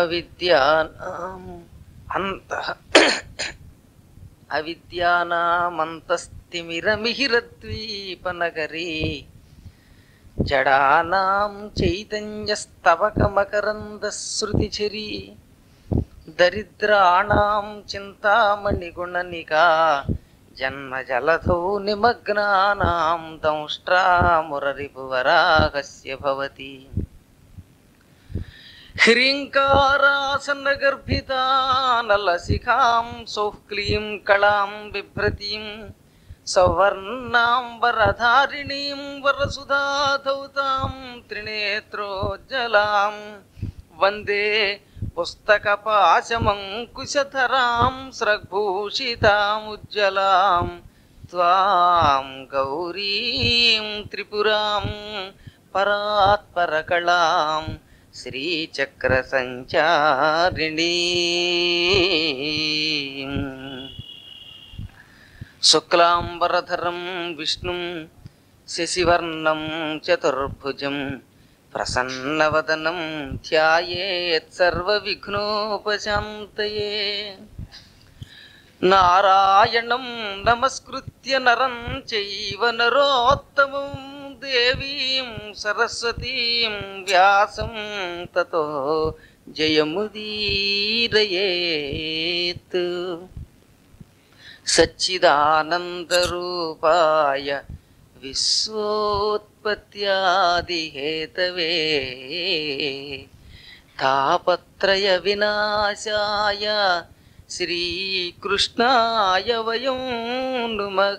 అవిద్యానాం అంతః అవిద్యానామంతస్తిమిరమిహిరద్వీపనగరీ జడానాం చైతన్యస్తవకమకరందశ్రుతిఝరీ దరిద్రాణాం చింతామణిగుణనికా జన్మజలధౌ నిమగ్నానాం దంష్ట్రామురరిపువరాహస్య భవతి హ్రీంకారాసనగర్భితానలశిఖాం సౌఃక్లీం కళాం బిభ్రతీం సౌవర్ణాం వరధారిణీం వరసుధాధౌతాం త్రినేత్రోజ్జలాం వందే పుస్తకపాశమంకుశధరాం స్రగ్భూషితాముజ్జలాం త్వాం గౌరీం త్రిపురాం పరాత్పరకళాం శ్రీచక్ర సంచారిణీ శుక్లాంబరధరం విష్ణుం శశివర్ణం చతుర్భుజం ప్రసన్నవదనం ధ్యాయేత్ సర్వవిఘ్నోపశాంతయే నారాయణం నమస్కృత్య నరం చైవ నరోత్తమం దేవీం సరస్వతీం వ్యాసం తతో జయముదీరయేత్ సచ్చిదానందరూపాయ విశ్వోత్పత్యాదిహేతవే తాపత్రయ వినాశాయ శ్రీకృష్ణాయ వయం నుమః.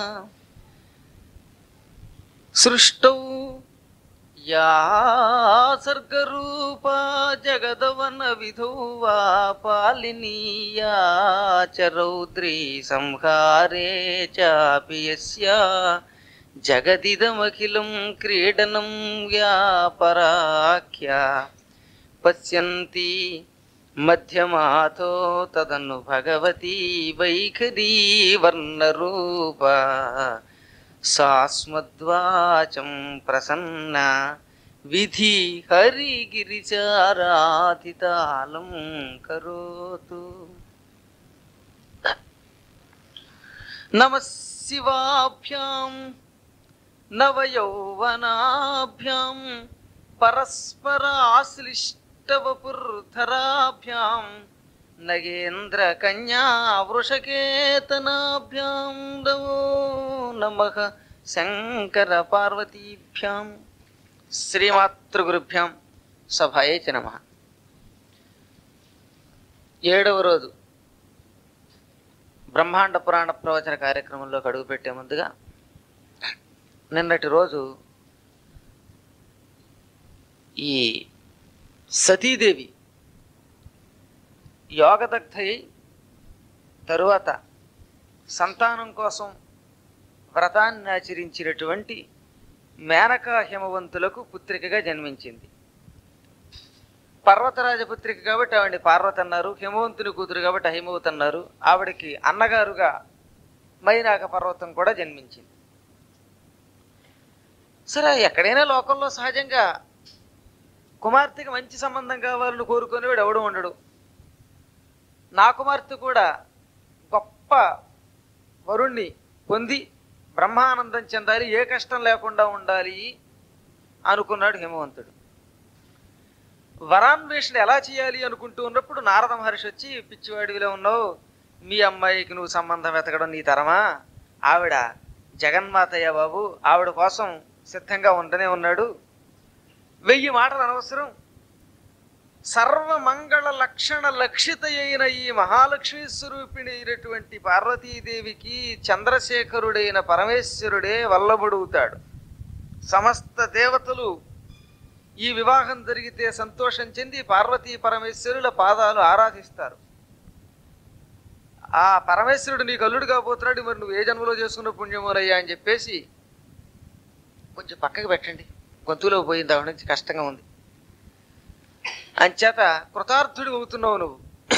సృష్టౌ యా సర్గరూపా జగదవన విధౌ వా పాలినీయా చ రౌద్రీ సంహారే చాపి యస్యా జగదిదమఖిలం క్రీడనం యా పరాఖ్యా పశ్యంతి మధ్యమాతో తదను భగవతీ వైఖరీ వర్ణరూపా సాస్మద్వాచం ప్రసన్న విధి హరిగిరిచారాధితాళం కరోతు. నమః శివాభ్యాం నవయౌవనాభ్యాం పరస్పరాశ్లిష్టవపుర్ధరాభ్యాం నగేంద్రకన్యా వృషకేతనాభ్యాం నమో నమః శంకర పార్వతీభ్యాం. శ్రీమాతృగురుభ్యాం సభాయే చ నమః. 7వ రోజు బ్రహ్మాండ పురాణ ప్రవచన కార్యక్రమంలోకి అడుగుపెట్టే ముందుగా నిన్నటి రోజు ఈ సతీదేవి యోగదగ్ధయి తరువాత సంతానం కోసం వ్రతాన్ని ఆచరించినటువంటి మేనకా హిమవంతులకు పుత్రికగా జన్మించింది. పర్వతరాజపుత్రిక కాబట్టి ఆవిడని పార్వతి అన్నారు, హిమవంతుని కూతురు కాబట్టి అహిమవతి అన్నారు. ఆవిడకి అన్నగారుగా మైనాక పర్వతం కూడా జన్మించింది. సరే, ఎక్కడైనా లోకంలో సహజంగా కుమార్తెకి మంచి సంబంధం కావాలని కోరుకునేవాడు ఎవడు ఉండడు. నా కుమార్తె కూడా గొప్ప వరుణ్ణి పొంది బ్రహ్మానందం చెందాలి, ఏ కష్టం లేకుండా ఉండాలి అనుకున్నాడు హిమవంతుడు. వరాన్వేషణ ఎలా చేయాలి అనుకుంటూ ఉన్నప్పుడు నారద మహర్షి వచ్చి, పిచ్చివాడివిలో ఉన్నావు, మీ అమ్మాయికి నువ్వు సంబంధం వెతకడం నీ తరమా, ఆవిడ జగన్మాతయ్య బాబు, ఆవిడ కోసం సిద్ధంగా ఉండనే ఉన్నాడు, 1000 మాటలు అనవసరం, సర్వమంగళ లక్షణ లక్షిత అయిన ఈ మహాలక్ష్మీ స్వరూపిణి అయినటువంటి పార్వతీదేవికి చంద్రశేఖరుడైన పరమేశ్వరుడే వల్లభుడవుతాడు. సమస్త దేవతలు ఈ వివాహం జరిగితే సంతోషం చెంది పార్వతీ పరమేశ్వరుల పాదాలు ఆరాధిస్తారు. ఆ పరమేశ్వరుడు నీకు అల్లుడు కాబోతున్నాడు, మరి నువ్వు ఏ జన్మలో చేసుకున్న పుణ్యమోరయ్యా అని చెప్పేసి కొంచెం పక్కకి పెట్టండి, గొంతులో పోయింది, ఆవిడ నుంచి కష్టంగా ఉంది, అంచేత కృతార్థుడు అవుతున్నావు నువ్వు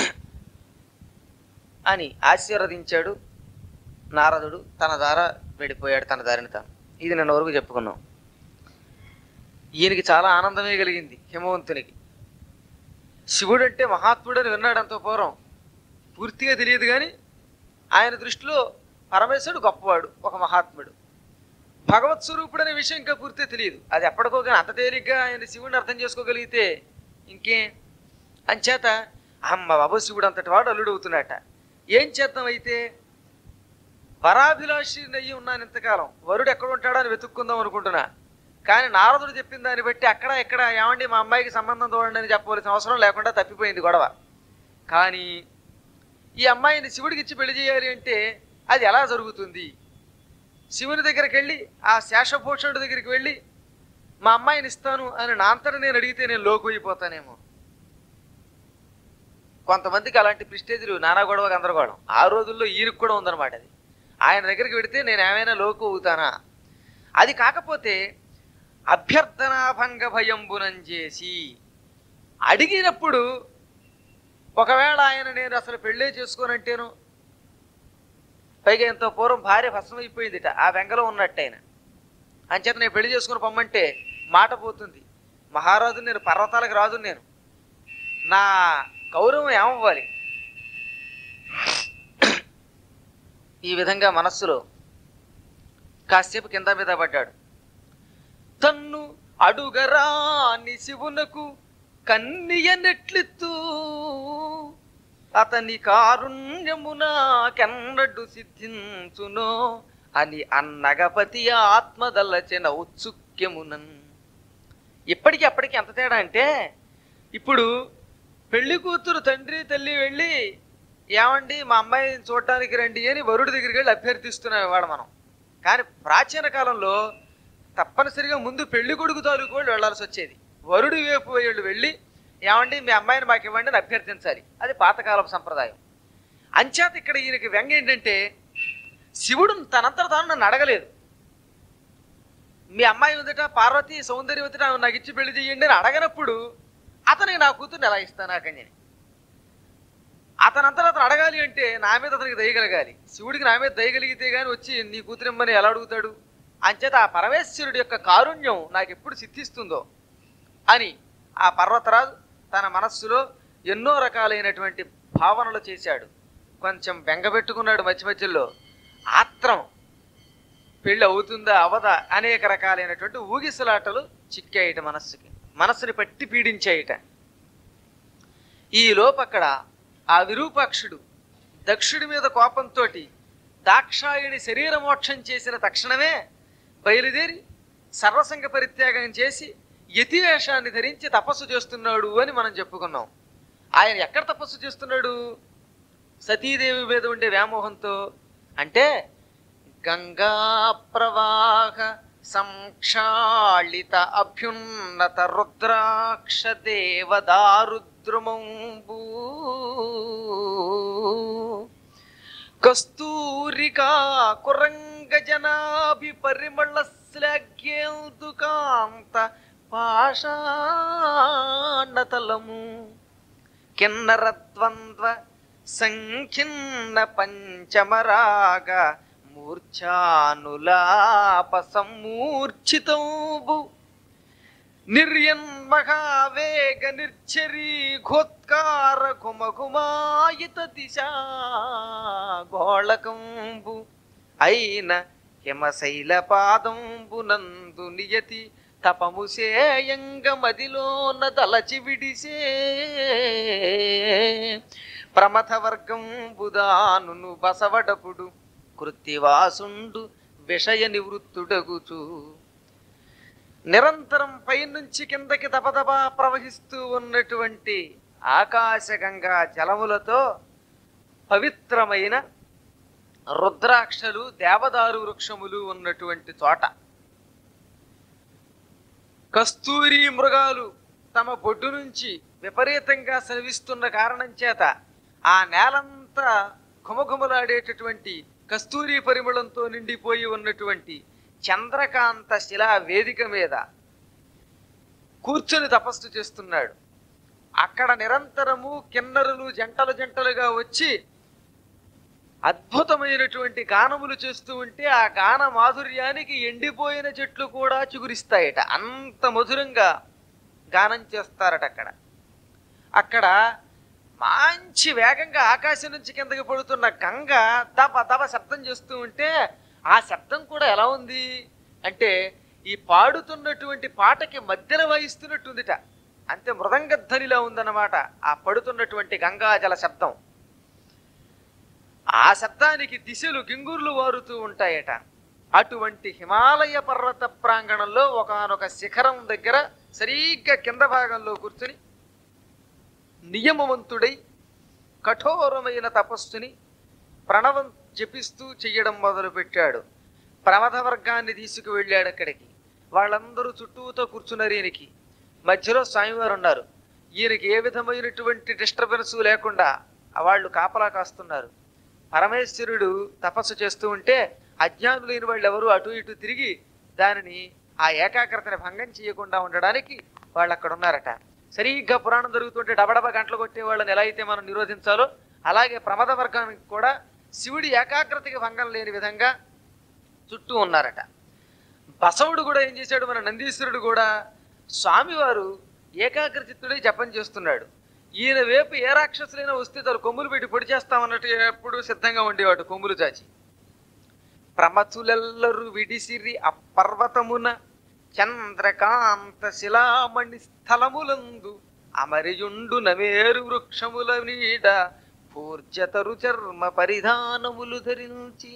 అని ఆశీర్వదించాడు నారదుడు. తన ద్వారా వెళ్ళిపోయాడు, తన దారిని తాను. ఇది నిన్న వరకు చెప్పుకున్నాం. ఈయనకి చాలా ఆనందమే కలిగింది హిమవంతునికి. శివుడు అంటే మహాత్ముడని విన్నాడు అంత పూర్వం, పూర్తిగా తెలియదు కానీ ఆయన దృష్టిలో పరమేశ్వరుడు గొప్పవాడు, ఒక మహాత్ముడు. భగవత్ స్వరూపుడు అనే విషయం ఇంకా పూర్తిగా తెలియదు. అది ఎప్పటికో కానీ అంత తేలిగ్గా ఆయన శివుడిని అర్థం చేసుకోగలిగితే ఇంకే. అంచేత అమ్మ బాబు శివుడు అంతటి వాడు అల్లుడు అవుతున్నట. ఏం చేద్దాం అయితే, వరాభిలాషి అయ్యి ఉన్నాను ఇంతకాలం, వరుడు ఎక్కడ ఉంటాడో అని వెతుక్కుందాం అనుకుంటున్నా. కానీ నారదుడు చెప్పిన దాన్ని బట్టి అక్కడ ఎక్కడ ఏమండి మా అమ్మాయికి సంబంధం చూడండి అని చెప్పవలసిన అవసరం లేకుండా తప్పిపోయింది గొడవ. కానీ ఈ అమ్మాయిని శివుడికి ఇచ్చి పెళ్లి చేయాలి అంటే అది ఎలా జరుగుతుంది? శివుని దగ్గరికి వెళ్ళి, ఆ శేషభూషణుడి దగ్గరికి వెళ్ళి మా అమ్మాయిని ఇస్తాను అని నా అంతటా నేను అడిగితే నేను లోకు అయిపోతానేమో. కొంతమందికి అలాంటి ప్రిస్టేజ్లు, నానా గొడవ గందరగోళం. ఆ రోజుల్లో ఈయనకు కూడా ఉందన్నమాట. అది ఆయన దగ్గరికి వెడితే నేను ఏమైనా లోకు అవుతానా? అది కాకపోతే అభ్యర్థనాభంగ భయంబునం చేసి అడిగినప్పుడు ఒకవేళ ఆయన నేను అసలు పెళ్ళే చేసుకోనంటేను, పైగా ఎంతో పూర్వం భార్య భస్మైపోయిందిట, ఆ వెంగలో ఉన్నట్టు ఆయన, అంచేత నేను పెళ్లి చేసుకుని పొమ్మంటే మాట పోతుంది. మహారాజు నేను, పర్వతాలకు రాజు నేను, నా గౌరవం ఏమవ్వాలి? ఈ విధంగా మనస్సులో కాసేపు కింద మీద పడ్డాడు. తన్ను అడుగరాని శివునకు కన్నియనెట్లిత్తు అతని కారుణ్యమునా కెన్నడు సిద్ధించునో అని అన్నగపతి ఆత్మదలచెన ఉత్సుక్యమునన్. ఇప్పటికి అప్పటికి ఎంత తేడా అంటే, ఇప్పుడు పెళ్లి కూతురు తండ్రి తల్లి వెళ్ళి ఏమండి మా అమ్మాయిని చూడటానికి రండి అని వరుడి దగ్గరికి వెళ్ళి అభ్యర్థిస్తున్నాం ఇవాళ మనం. కానీ ప్రాచీన కాలంలో తప్పనిసరిగా ముందు పెళ్లి కొడుకు తాలూకు వాళ్ళు వెళ్లాల్సి వచ్చేది. వరుడి వైపు వాళ్ళు వెళ్ళి ఏమండి మీ అమ్మాయిని మాకు ఇవ్వండి అని అభ్యర్థించాలి. అది పాతకాలపు సంప్రదాయం. అంచేత ఇక్కడ ఈయనకి వ్యంగ ఏంటంటే, శివుడు తనంతట తాను నన్ను అడగలేదు. మీ అమ్మాయి ఉందట, పార్వతి సౌందర్యవతి నాకు ఇచ్చి పెళ్లి చేయండి అని అడగనప్పుడు అతనికి నా కూతుర్ని ఎలా ఇస్తాను ఆ కన్యని? అతనంతట అతను అడగాలి అంటే నా మీద అతనికి దయగలగాలి. శివుడికి నా మీద దయగలిగితే గాని వచ్చి నీ కూతురిమ్మని ఎలా అడుగుతాడు? అంచేత ఆ పరమేశ్వరుడి యొక్క కారుణ్యం నాకు ఎప్పుడు సిద్ధిస్తుందో అని ఆ పర్వతరాజు తన మనస్సులో ఎన్నో రకాలైనటువంటి భావనలు చేశాడు. కొంచెం బెంగపెట్టుకున్నాడు మధ్య మధ్యలో. ఆత్రం, పెళ్ళి అవుతుందా అవదా అనేక రకాలైనటువంటి ఊగిసలాటలు చిక్కాయిట మనస్సుకి, మనస్సుని పట్టి పీడించాయిట. ఈ లోపక్కడ ఆ విరూపాక్షుడు దక్షుడి మీద కోపంతో దాక్షాయుడి శరీర మోక్షం చేసిన తక్షణమే బయలుదేరి సర్వసంగ పరిత్యాగం చేసి యతి వేషాన్ని ధరించి తపస్సు చేస్తున్నాడు అని మనం చెప్పుకున్నాం. ఆయన ఎక్కడ తపస్సు చేస్తున్నాడు? సతీదేవి మీద ఉండే వ్యామోహంతో. అంటే గంగా ప్రవాహ సంక్షాళిత అభ్యున్నత రుద్రాక్ష దేవదారుద్రుమంబూ కస్తూరికా కురంగ జనాభి పరిమళ శ్లాఘ్యేందుకాంత పాషాణతలము కిన్నరద్వంద్వ సంఖిన్న పంచమరాగ మూర్ఛానులాప సమ్మూర్ఛితంబు నిర్యన్మహావేగ నిర్చరీ ఘోత్కార ఘుమఘుమాయిత దిశా గోళకంబు అయిన హిమశైల పాదంబు నందు నియతి తపముసేయంగ మదిలోన దలచి విడిసే ప్రమథ వర్గంబుదాను బసవడపుడు కృత్తివాసుండు విషయ నివృత్తుడగుచు నిరంతరం పైనుంచి కిందకి దపదపా ప్రవహిస్తూ ఉన్నటువంటి ఆకాశగంగా జలములతో పవిత్రమైన రుద్రాక్షలు దేవదారు వృక్షములు ఉన్నటువంటి చోట కస్తూరి మృగాలు తమ బొడ్డు నుంచి విపరీతంగా స్రవిస్తున్న కారణం చేత ఆ నేలంతా ఘుమఘుమలాడేటటువంటి కస్తూరి పరిమళంతో నిండిపోయి ఉన్నటువంటి చంద్రకాంత శిలా వేదిక మీద కూర్చొని తపస్సు చేస్తున్నాడు. అక్కడ నిరంతరము కిన్నరులు జంటలు జంటలుగా వచ్చి అద్భుతమైనటువంటి గానములు చేస్తూ ఉంటే ఆ గాన మాధుర్యానికి ఎండిపోయిన చెట్లు కూడా చిగురిస్తాయట. అంత మధురంగా గానం చేస్తారట అక్కడ. అక్కడ మంచి వేగంగా ఆకాశం నుంచి కిందకి పడుతున్న గంగ దబ దబ శబ్దం చేస్తూ ఉంటే ఆ శబ్దం కూడా ఎలా ఉంది అంటే ఈ పాడుతున్నటువంటి పాటకి మధ్యన వహిస్తున్నట్టుందిట. అంతే మృదంగ ధ్వనిలా ఉందన్నమాట ఆ పడుతున్నటువంటి గంగాజల శబ్దం. ఆ శబ్దానికి దిశలు గింగుర్లు వారుతూ ఉంటాయట. అటువంటి హిమాలయ పర్వత ప్రాంగణంలో ఒకానొక శిఖరం దగ్గర సరిగ్గా కింద భాగంలో కూర్చుని నియమవంతుడై కఠోరమైన తపస్సుని ప్రణవం జపిస్తూ చెయ్యడం మొదలుపెట్టాడు. ప్రమథ వర్గాన్ని తీసుకువెళ్ళాడు అక్కడికి. వాళ్ళందరూ చుట్టూతో కూర్చున్నారు. ఈయనకి మధ్యలో స్వామివారు ఉన్నారు. ఈయనకి ఏ విధమైనటువంటి డిస్టర్బెన్స్ లేకుండా వాళ్ళు కాపలా కాస్తున్నారు. పరమేశ్వరుడు తపస్సు చేస్తూ ఉంటే అజ్ఞానులైన వాళ్ళు ఎవరు అటు ఇటు తిరిగి దానిని ఆ ఏకాగ్రతని భంగం చేయకుండా ఉండడానికి వాళ్ళు అక్కడ ఉన్నారట. సరిగ్గా పురాణం జరుగుతుంటే డబడబ గంటలు కొట్టే వాళ్ళని ఎలా అయితే మనం నిరోధించాలో అలాగే ప్రమద వర్గానికి కూడా శివుడి ఏకాగ్రతకి భంగం లేని విధంగా చుట్టూ ఉన్నారట. బసవుడు కూడా ఏం చేశాడు, మన నందీశ్వరుడు కూడా స్వామివారు ఏకాగ్రచిత్తుడై జపం చేస్తున్నాడు. ఈయన వైపు ఏ రాక్షసులైనా వస్తే తను కొమ్ములు పెట్టి పొడి చేస్తామన్నట్టు ఎప్పుడు సిద్ధంగా ఉండేవాడు కొమ్ములు చాచి. ప్రమతులెల్లరు విడిసిరి అపర్వతమున చంద్రకాంత శిలామణి స్థలములందు అమరియుండు నమేరు వృక్షముల నీడ పూర్జతరు చర్మ పరిధానములు ధరించి.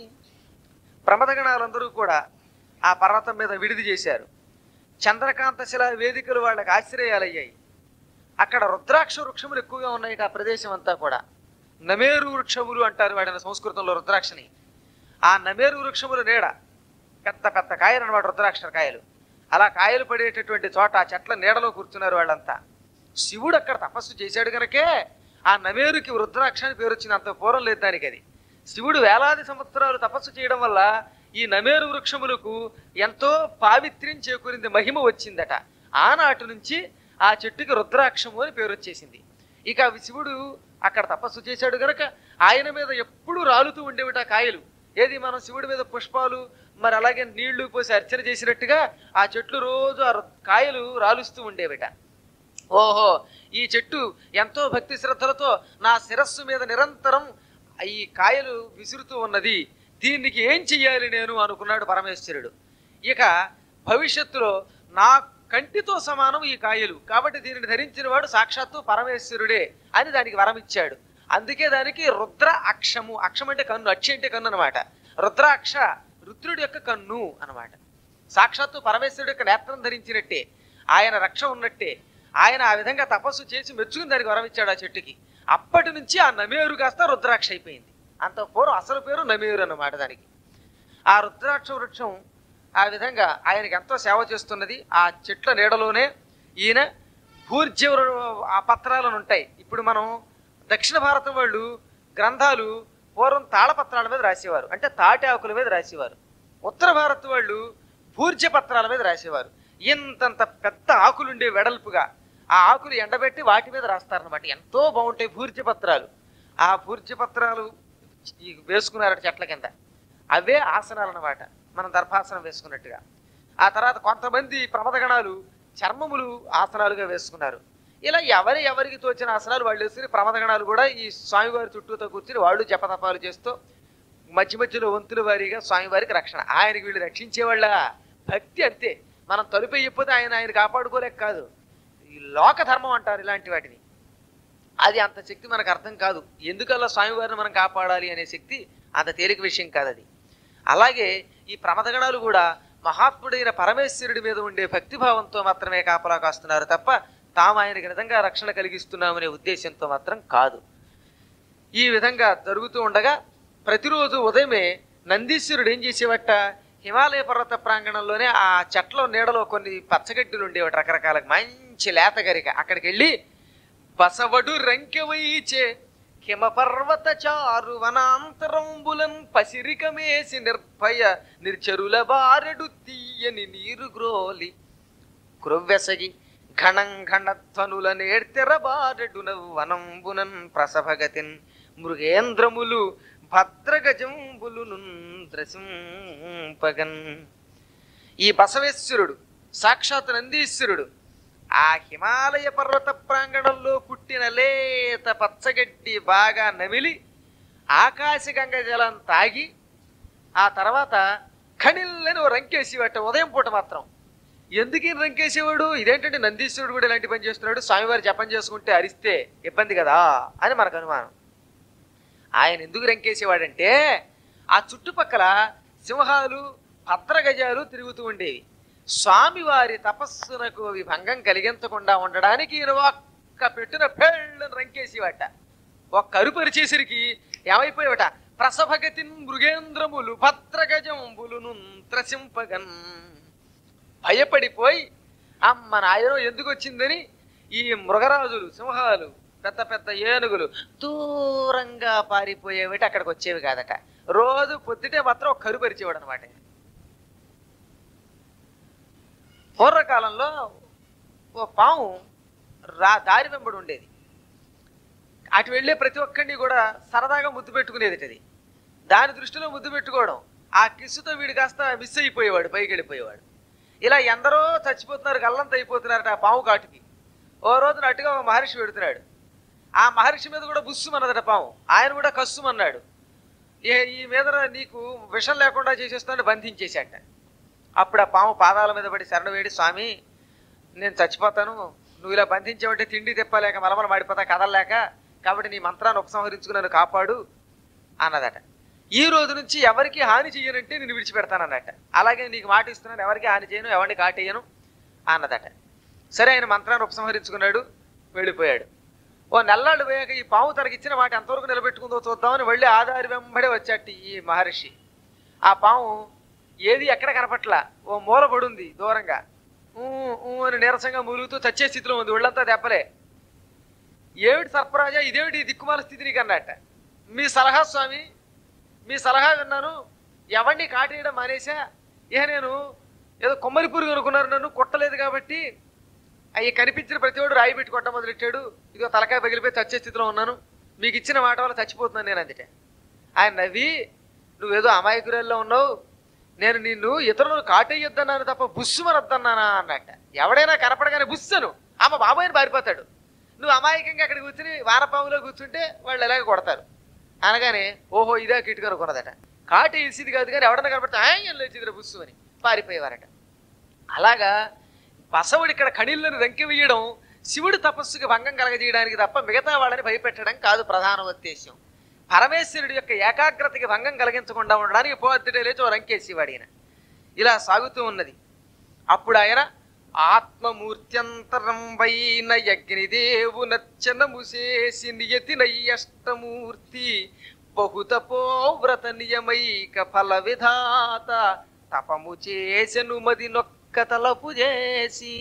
ప్రమదగణాలందరూ కూడా ఆ పర్వతం మీద విడిది చేశారు. చంద్రకాంత శిలా వేదికలు వాళ్ళకి ఆశ్రయాలయ్యాయి. అక్కడ రుద్రాక్ష వృక్షములు ఎక్కువగా ఉన్నాయి. ఆ ప్రదేశం అంతా కూడా నమేరు వృక్షములు అంటారు వాడిన సంస్కృతంలో రుద్రాక్షని. ఆ నమేరు వృక్షములు నీడ పెద్ద పెద్ద కాయలు అన్నమాట, రుద్రాక్ష కాయలు. అలా కాయలు పడేటటువంటి చోట ఆ చెట్ల నీడలో కూర్చున్నారు వాళ్ళంతా. శివుడు అక్కడ తపస్సు చేశాడు కనుకే ఆ నమేరుకి రుద్రాక్ష అని పేరు వచ్చింది. అంత పూర్వం లేదు దానికి. అది శివుడు వేలాది సంవత్సరాలు తపస్సు చేయడం వల్ల ఈ నమేరు వృక్షములకు ఎంతో పావిత్ర్యం చేకూరింది, మహిమ వచ్చిందట. ఆనాటి నుంచి ఆ చెట్టుకి రుద్రాక్షము అని పేరు వచ్చేసింది. ఇక శివుడు అక్కడ తపస్సు చేశాడు గనక ఆయన మీద ఎప్పుడూ రాలుతూ ఉండేవిట కాయలు. ఏది మనం శివుడి మీద పుష్పాలు మరి అలాగే నీళ్లు పోసి అర్చన చేసినట్టుగా ఆ చెట్లు రోజు ఆ కాయలు రాలుస్తూ ఉండేవిట. ఓహో, ఈ చెట్టు ఎంతో భక్తి శ్రద్ధలతో నా శిరస్సు మీద నిరంతరం ఈ కాయలు విసురుతూ ఉన్నది, దీనికి ఏం చెయ్యాలి నేను అనుకున్నాడు పరమేశ్వరుడు. ఇక భవిష్యత్తులో నా కంటితో సమానం ఈ కాయలు కాబట్టి దీనిని ధరించిన వాడు సాక్షాత్తు పరమేశ్వరుడే అని దానికి వరం ఇచ్చాడు. అందుకే దానికి రుద్ర అక్షము, అక్షం అంటే కన్ను, అక్షి అంటే కన్ను అనమాట. రుద్రాక్ష రుద్రుడి యొక్క కన్ను అనమాట. సాక్షాత్తు పరమేశ్వరుడు యొక్క నేత్రం ధరించినట్టే, ఆయన రక్ష ఉన్నట్టే. ఆయన ఆ విధంగా తపస్సు చేసి మెచ్చుకుని దానికి వరం ఇచ్చాడు ఆ చెట్టుకి. అప్పటి నుంచి ఆ నమేరు కాస్త రుద్రాక్ష అయిపోయింది. అంత పూర్వం అసలు పేరు నమేరు అన్నమాట దానికి. ఆ రుద్రాక్ష వృక్షం ఆ విధంగా ఆయనకి ఎంతో సేవ చేస్తున్నది. ఆ చెట్ల నీడలోనే ఈయన భూర్జ ఆ పత్రాలను ఉంటాయి. ఇప్పుడు మనం దక్షిణ భారతం వాళ్ళు గ్రంథాలు పూర్వం తాళపత్రాల మీద రాసేవారు, అంటే తాటి ఆకుల మీద రాసేవారు. ఉత్తర భారత్ వాళ్ళు భూర్జ పత్రాల మీద రాసేవారు. ఇంతంత పెద్ద ఆకులుండే వెడల్పుగా ఆ ఆకులు ఎండబెట్టి వాటి మీద రాస్తారనమాట. ఎంతో బాగుంటాయి భూర్జ పత్రాలు. ఆ భూర్జ పత్రాలు వేసుకున్నారట చెట్ల కింద. అవే ఆసనాలు అన్నమాట, మనం దర్భాసనం వేసుకున్నట్టుగా. ఆ తర్వాత కొంతమంది ప్రమదగణాలు చర్మములు ఆసనాలుగా వేసుకున్నారు. ఇలా ఎవరికి తోచిన ఆసనాలు వాళ్ళు వేసుకుని ప్రమదగణాలు కూడా ఈ స్వామివారి చుట్టూతో కూర్చుని వాళ్ళు జపతపాలు చేస్తూ మధ్య మధ్యలో వంతుల వారీగా స్వామివారికి రక్షణ. ఆయనకి వీళ్ళు రక్షించేవాళ్ళ భక్తి అంతే. మనం తలుపు అయిపోతే ఆయన కాపాడుకోలేక కాదు, ఈ లోక ధర్మం అంటారు ఇలాంటి వాటిని. అది అంత శక్తి మనకు అర్థం కాదు. ఎందుకల్లా స్వామివారిని మనం కాపాడాలి అనే శక్తి అంత తేలిక విషయం కాదు అది. అలాగే ఈ ప్రమదగణాలు కూడా మహాత్ముడైన పరమేశ్వరుడి మీద ఉండే భక్తిభావంతో మాత్రమే కాపలా కాస్తున్నారు తప్ప తాము ఆయనకి నిజంగా రక్షణ కలిగిస్తున్నామనే ఉద్దేశంతో మాత్రం కాదు. ఈ విధంగా జరుగుతూ ఉండగా ప్రతిరోజు ఉదయమే నందీశ్వరుడు ఏం చేసేవట, హిమాలయ పర్వత ప్రాంగణంలోనే ఆ చెట్ల నీడలో కొన్ని పచ్చగడ్డలు ఉండేవట, రకరకాల మంచి లేతగరిక. అక్కడికి వెళ్ళి బసవడు రంకెవైచే హిమపర్వత చారు వనాంతరంబులన్ పసిరికమేసి నిర్భయ నిర్చరుల బారెడు తీయని నీరు గ్రోలి క్రొవ్వెసగి ఘణం ఘణధ్వనుల నేర్తెర బారెడున వనంబునన్ ప్రసభగతిన్ మృగేంద్రములు భద్రగజంబులు ద్రసింపగన్. ఈ బసవేశ్వరుడు సాక్షాత్ నందీశ్వరుడు ఆ హిమాలయ పర్వత ప్రాంగణంలో పుట్టిన లేత పచ్చగడ్డి బాగా నమిలి ఆకాశగంగ జలం తాగి ఆ తర్వాత ఖణిల్లని ఓ రంకేసేవాట ఉదయం పూట మాత్రం. ఎందుకు ఈయన రంకేసేవాడు? ఇదేంటంటే నందీశ్వరుడు కూడా ఇలాంటి పని చేస్తున్నాడు, స్వామివారి జపం చేసుకుంటే అరిస్తే ఇబ్బంది కదా అని మనకు అనుమానం. ఆయన ఎందుకు రంకేసేవాడంటే ఆ చుట్టుపక్కల సింహాలు భద్రగజాలు తిరుగుతూ ఉండేవి. స్వామివారి తపస్సునకు అవి భంగం కలిగించకుండా ఉండడానికి ఈయన ఒక్క పెట్టిన పెళ్ళని రంకేసేవాట. ఒక్క అరుపరిచేసరికి ఏమైపోయావట, ప్రసభగతిన్ మృగేంద్రములు భద్రగజంబులును త్రసింపగన్. భయపడిపోయి అమ్మ నాయనో ఎందుకు వచ్చిందని ఈ మృగరాజులు సింహాలు పెద్ద పెద్ద ఏనుగులు దూరంగా పారిపోయేవిటి, అక్కడికి వచ్చేవి కాదట. రోజు పొద్దుటే మాత్రం ఒక కరుపరిచేవాడు అనమాట. పూర్వకాలంలో ఓ పాము దారి వెంబడి ఉండేది. అటు వెళ్ళే ప్రతి ఒక్కడిని కూడా సరదాగా ముద్దు పెట్టుకునేది. అది దాని దృష్టిలో ముద్దు పెట్టుకోవడం, ఆ కిస్సుతో వీడు కాస్త మిస్ అయిపోయేవాడు, పైకి వెళ్ళిపోయేవాడు. ఇలా ఎందరో చచ్చిపోతున్నారు, గల్లంత అయిపోతున్నారట ఆ పాము కాటుకి. ఓ రోజున అటుగా ఒక మహర్షి పెడుతున్నాడు. ఆ మహర్షి మీద కూడా బుస్సుమన్నదట పాము. ఆయన కూడా కస్సుమన్నాడు. ఈ మీద నీకు విషం లేకుండా చేసేస్తాను బంధించేశాట. అప్పుడు ఆ పాము పాదాల మీద పడి శరణ వేడి, స్వామి నేను చచ్చిపోతాను, నువ్వు ఇలా బంధించావంటే తిండి తెప్పలేక మలమల మాడిపోతా కదలలేక, కాబట్టి నీ మంత్రాన్ని ఉపసంహరించుకుని నన్ను కాపాడు అన్నదట. ఈ రోజు నుంచి ఎవరికి హాని చెయ్యనంటే నేను విడిచిపెడతానన్నట. అలాగే నీకు మాట ఇస్తున్నాను, ఎవరికి హాని చేయను, ఎవరిని కాటేయను అన్నదట. సరే ఆయన మంత్రాన్ని ఉపసంహరించుకున్నాడు, వెళ్ళిపోయాడు. ఓ నెల్లాళ్ళు పోయాక ఈ పాము తనకిచ్చిన మాట ఎంతవరకు నిలబెట్టుకుందో చూద్దామని వెళ్ళి ఆధారి వెంబడే వచ్చాడు ఈ మహర్షి. ఆ పాము ఏది ఎక్కడ కనపట్లా, ఓ మూల పడుంది దూరంగా, అని నీరసంగా మూలుగుతూ చచ్చే స్థితిలో ఉంది, ఒళ్ళంతా దెబ్బలే. ఏమిటి సర్పరాజా, ఇదేమిటి దిక్కుమాల స్థితి నీకు అన్నట్ట. మీ సలహా స్వామి, మీ సలహా విన్నాను, ఎవరిని కాటేయడం మానేసా, ఇక నేను ఏదో కొమ్మరి పురుగు అనుకున్నారు, నన్ను కొట్టలేదు కాబట్టి అవి కనిపించిన ప్రతివాడు రాయి పెట్టి కొట్ట మొదలెట్టాడు, ఇదిగో తలకాయ పగిలిపోయి చచ్చే స్థితిలో ఉన్నాను, మీకు ఇచ్చిన మాట వల్ల చచ్చిపోతున్నాను నేను అందుకే. ఆయన నవ్వి, నువ్వేదో అమాయకురాల్లో ఉన్నావు, నేను నిన్ను ఇతరులను కాటేయొద్దన్నాను తప్ప బుస్సు మనొద్దన్నానా అన్నట్ట. ఎవడైనా కనపడగానే బుస్సను అమ్మ బాబోయని పారిపోతాడు. నువ్వు అమాయకంగా అక్కడ కూర్చుని వానపాములో కూర్చుంటే వాళ్ళు ఎలాగ కొడతారు అనగానే ఓహో ఇదే కిటుకు అనుకున్నదట. కాటు ఇసిది కాదు కానీ ఎవడన్నా కనపడితే ఆయన లేచిదిరా బుస్సు అని పారిపోయేవారట. అలాగా బసవుడు ఇక్కడ కణిళ్ళను రంకె వేయడం శివుడు తపస్సుకి భంగం కలగజేయడానికి తప్ప మిగతా వాళ్ళని భయపెట్టడం కాదు ప్రధాన ఉద్దేశం. పరమేశ్వరుడి యొక్క ఏకాగ్రతకి భంగం కలిగించకుండా ఉండడానికి పోద్దుటే లేచి ఓ రంకేసేవాడు ఈయన. ఇలా సాగుతూ ఉన్నది. అప్పుడు ఆయన ఆత్మమూర్త్యంతరం వైన యజ్ఞిదేవు నచ్చనము చేసి నియతి నయ్యష్టమూర్తి బహుతపోవ్రత నియమైక ఫల విధాత తపము చేసెను మది నొక్క తలపు చేసి.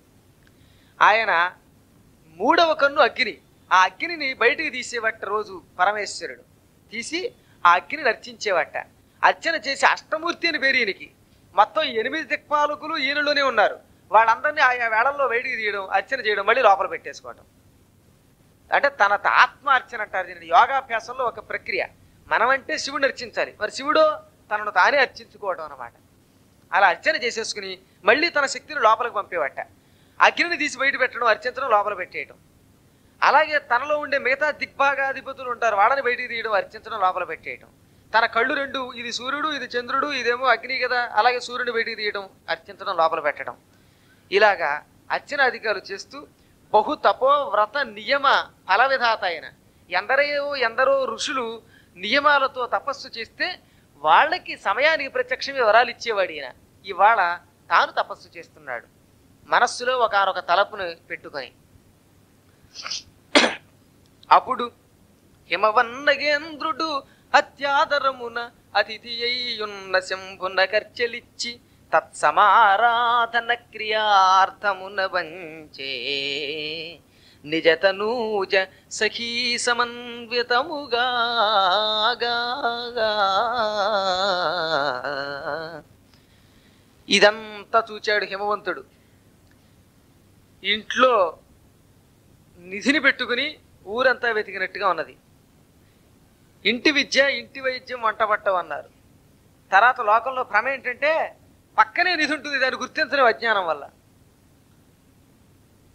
ఆయన మూడవ కన్ను అగ్ని, ఆ అగ్నిని బయటికి తీసేవట రోజు పరమేశ్వరుడు. తీసి ఆ అగ్నిని అర్చించేవట. అర్చన చేసి అష్టమూర్తి అని పేరు ఈయనకి. మొత్తం 8 దిక్పాలకులు ఈయనలోనే ఉన్నారు. వాళ్ళందరినీ ఆయా వేళల్లో బయటికి తీయడం, అర్చన చేయడం, మళ్ళీ లోపల పెట్టేసుకోవడం. అంటే తన ఆత్మ అర్చన అంటారు దీన్ని. యోగాభ్యాసంలో ఒక ప్రక్రియ. మనమంటే శివుడిని అర్చించాలి, మరి శివుడు తనను తానే అర్చించుకోవడం అనమాట. అలా అర్చన చేసేసుకుని మళ్ళీ తన శక్తిని లోపలికి పంపేవట. అగ్నిని తీసి బయట పెట్టడం, అర్చించడం, లోపల పెట్టేయడం. అలాగే తనలో ఉండే మిగతా దిగ్భాగాధిపతులు ఉంటారు, వాళ్ళని బయటికి తీయడం, అర్చించడం, లోపల పెట్టేయడం. తన కళ్ళు రెండు, ఇది సూర్యుడు, ఇది చంద్రుడు, ఇదేమో అగ్ని కదా, అలాగే సూర్యుని బయటికి తీయడం, అర్చించడం, లోపల పెట్టడం. ఇలాగా అర్చనాధికారులు చేస్తూ బహు తపో వ్రత నియమ ఫల విధాత అయిన ఎందరో ఋషులు నియమాలతో తపస్సు చేస్తే వాళ్ళకి సమయానికి ప్రత్యక్షమే వరాలు ఇచ్చేవాడు ఈయన. ఇవాళ తాను తపస్సు చేస్తున్నాడు మనస్సులో ఒకనొక తలపును పెట్టుకొని. అప్పుడు హిమవన్నగేంద్రుడు అత్యాదరమున అతిథి అయ్యున్న శంభున కర్చలిచ్చి తత్సమారాధన క్రియార్థమున వంచే నిజతనూజ సఖీ సమన్వితముగా. ఇదంతా చూచాడు హిమవంతుడు. ఇంట్లో నిధిని పెట్టుకుని ఊరంతా వెతికినట్టుగా ఉన్నది. ఇంటి విద్య, ఇంటి వైద్యం, వంట పట్టం అన్నారు. తర్వాత లోకంలో భ్రమ ఏంటంటే పక్కనే నిధి ఉంటుంది, దాన్ని గుర్తించడం అజ్ఞానం వల్ల.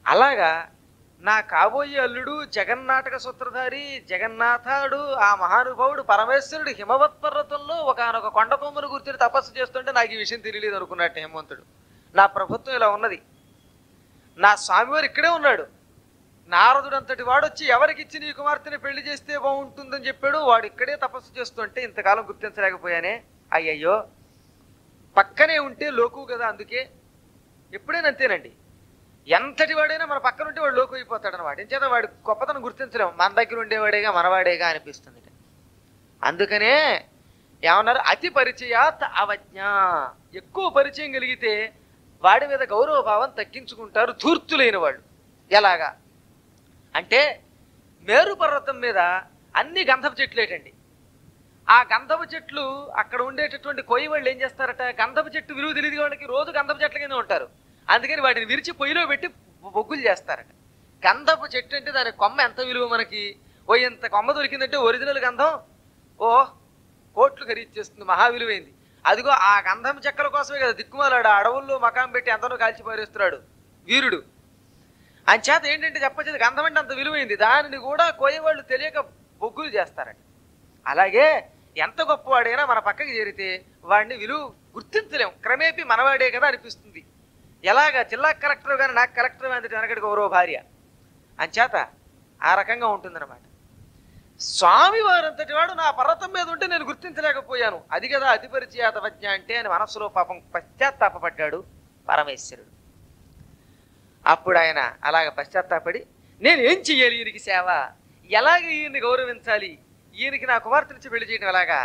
అలాగా నా కాబోయే అల్లుడు జగన్నాటక సూత్రధారి జగన్నాథుడు ఆ మహానుభావుడు పరమేశ్వరుడు హిమవత్ పర్వతంలో ఒకనొక కొండ కొమ్మను కూర్చొని తపస్సు చేస్తుంటే నాకు ఈ విషయం తెలియలేదు అనుకున్నట్టు హేమంతుడు. నా ప్రభుత్వం ఇలా ఉన్నది, నా స్వామివారు ఇక్కడే ఉన్నాడు, నారదుడు అంతటి వాడు వచ్చి ఎవరికిచ్చి నీ కుమార్తెని పెళ్లి చేస్తే బాగుంటుందని చెప్పాడు, వాడు ఇక్కడే తపస్సు చేస్తుంటే ఇంతకాలం గుర్తించలేకపోయానే, అయ్యయ్యో పక్కనే ఉంటే లోకు కదా, అందుకే ఎప్పుడైనా అంతేనండి, ఎంతటి వాడైనా మన పక్కన ఉంటే వాడు లోకు అయిపోతాడు అనమాట. ఎంచేత వాడు గొప్పతనం గుర్తించలేము, మన దగ్గర ఉండేవాడేగా మనవాడేగా అనిపిస్తుంది. అందుకనే ఏమన్నారు, అతి పరిచయాత్ అవజ్ఞ, ఎక్కువ పరిచయం కలిగితే వాడి మీద గౌరవభావం తగ్గించుకుంటారు ధూర్తులైన వాళ్ళు. ఎలాగా అంటే మేరు పర్వతం మీద అన్ని గంధపు చెట్లేటండి. ఆ గంధపు చెట్లు అక్కడ ఉండేటటువంటి కొయ్యి వాళ్ళు ఏం చేస్తారట, గంధపు చెట్టు విలువ తెలియదు వాళ్ళకి, రోజు గంధపు చెట్ల కింద ఉంటారు, అందుకని వాటిని విరిచి పొయ్యిలో పెట్టి బొగ్గులు చేస్తారట. గంధపు చెట్టు అంటే దాని కొమ్మ ఎంత విలువ మనకి, ఓ ఇంత కొమ్మ దొరికిందంటే ఒరిజినల్ గంధం ఓ కోట్లు ఖరీదు మహా విలువైంది. అదిగో ఆ గంధం చెక్కల కోసమే కదా దిక్కుమాలాడు అడవుల్లో మకాం పెట్టి ఎంతనో కాల్చి పారేస్తున్నాడు వీరుడు. అంచేత ఏంటంటే చెప్పచ్చేది గంధం అంటే అంత విలువైంది, దానిని కూడా కోయేవాళ్ళు తెలియక బొగ్గులు చేస్తారట. అలాగే ఎంత గొప్పవాడైనా మన పక్కకి చేరితే వాడిని విలువ గుర్తించలేం, క్రమేపీ మనవాడే కదా అనిపిస్తుంది. ఎలాగా జిల్లా కలెక్టర్ కానీ నాకు కలెక్టర్ అంతటి వెనకటి గౌరవ భార్య, అంచేత ఆ రకంగా ఉంటుందన్నమాట. స్వామివారంతటి వాడు నా పర్వతం మీద ఉంటే నేను గుర్తించలేకపోయాను, అది కదా అతి పరిచయాతవజ్ఞ అంటే అని మనసులో పాపం పశ్చాత్తాపడ్డాడు పరమేశ్వరుడు. అప్పుడు ఆయన అలాగ పశ్చాత్తాపడి నేను ఏం చెయ్యాలి, ఈయనకి సేవ ఎలాగ, ఈయన్ని గౌరవించాలి, ఈయనకి నా కుమార్తెనిచ్చి పెళ్లి చేయడం ఎలాగా,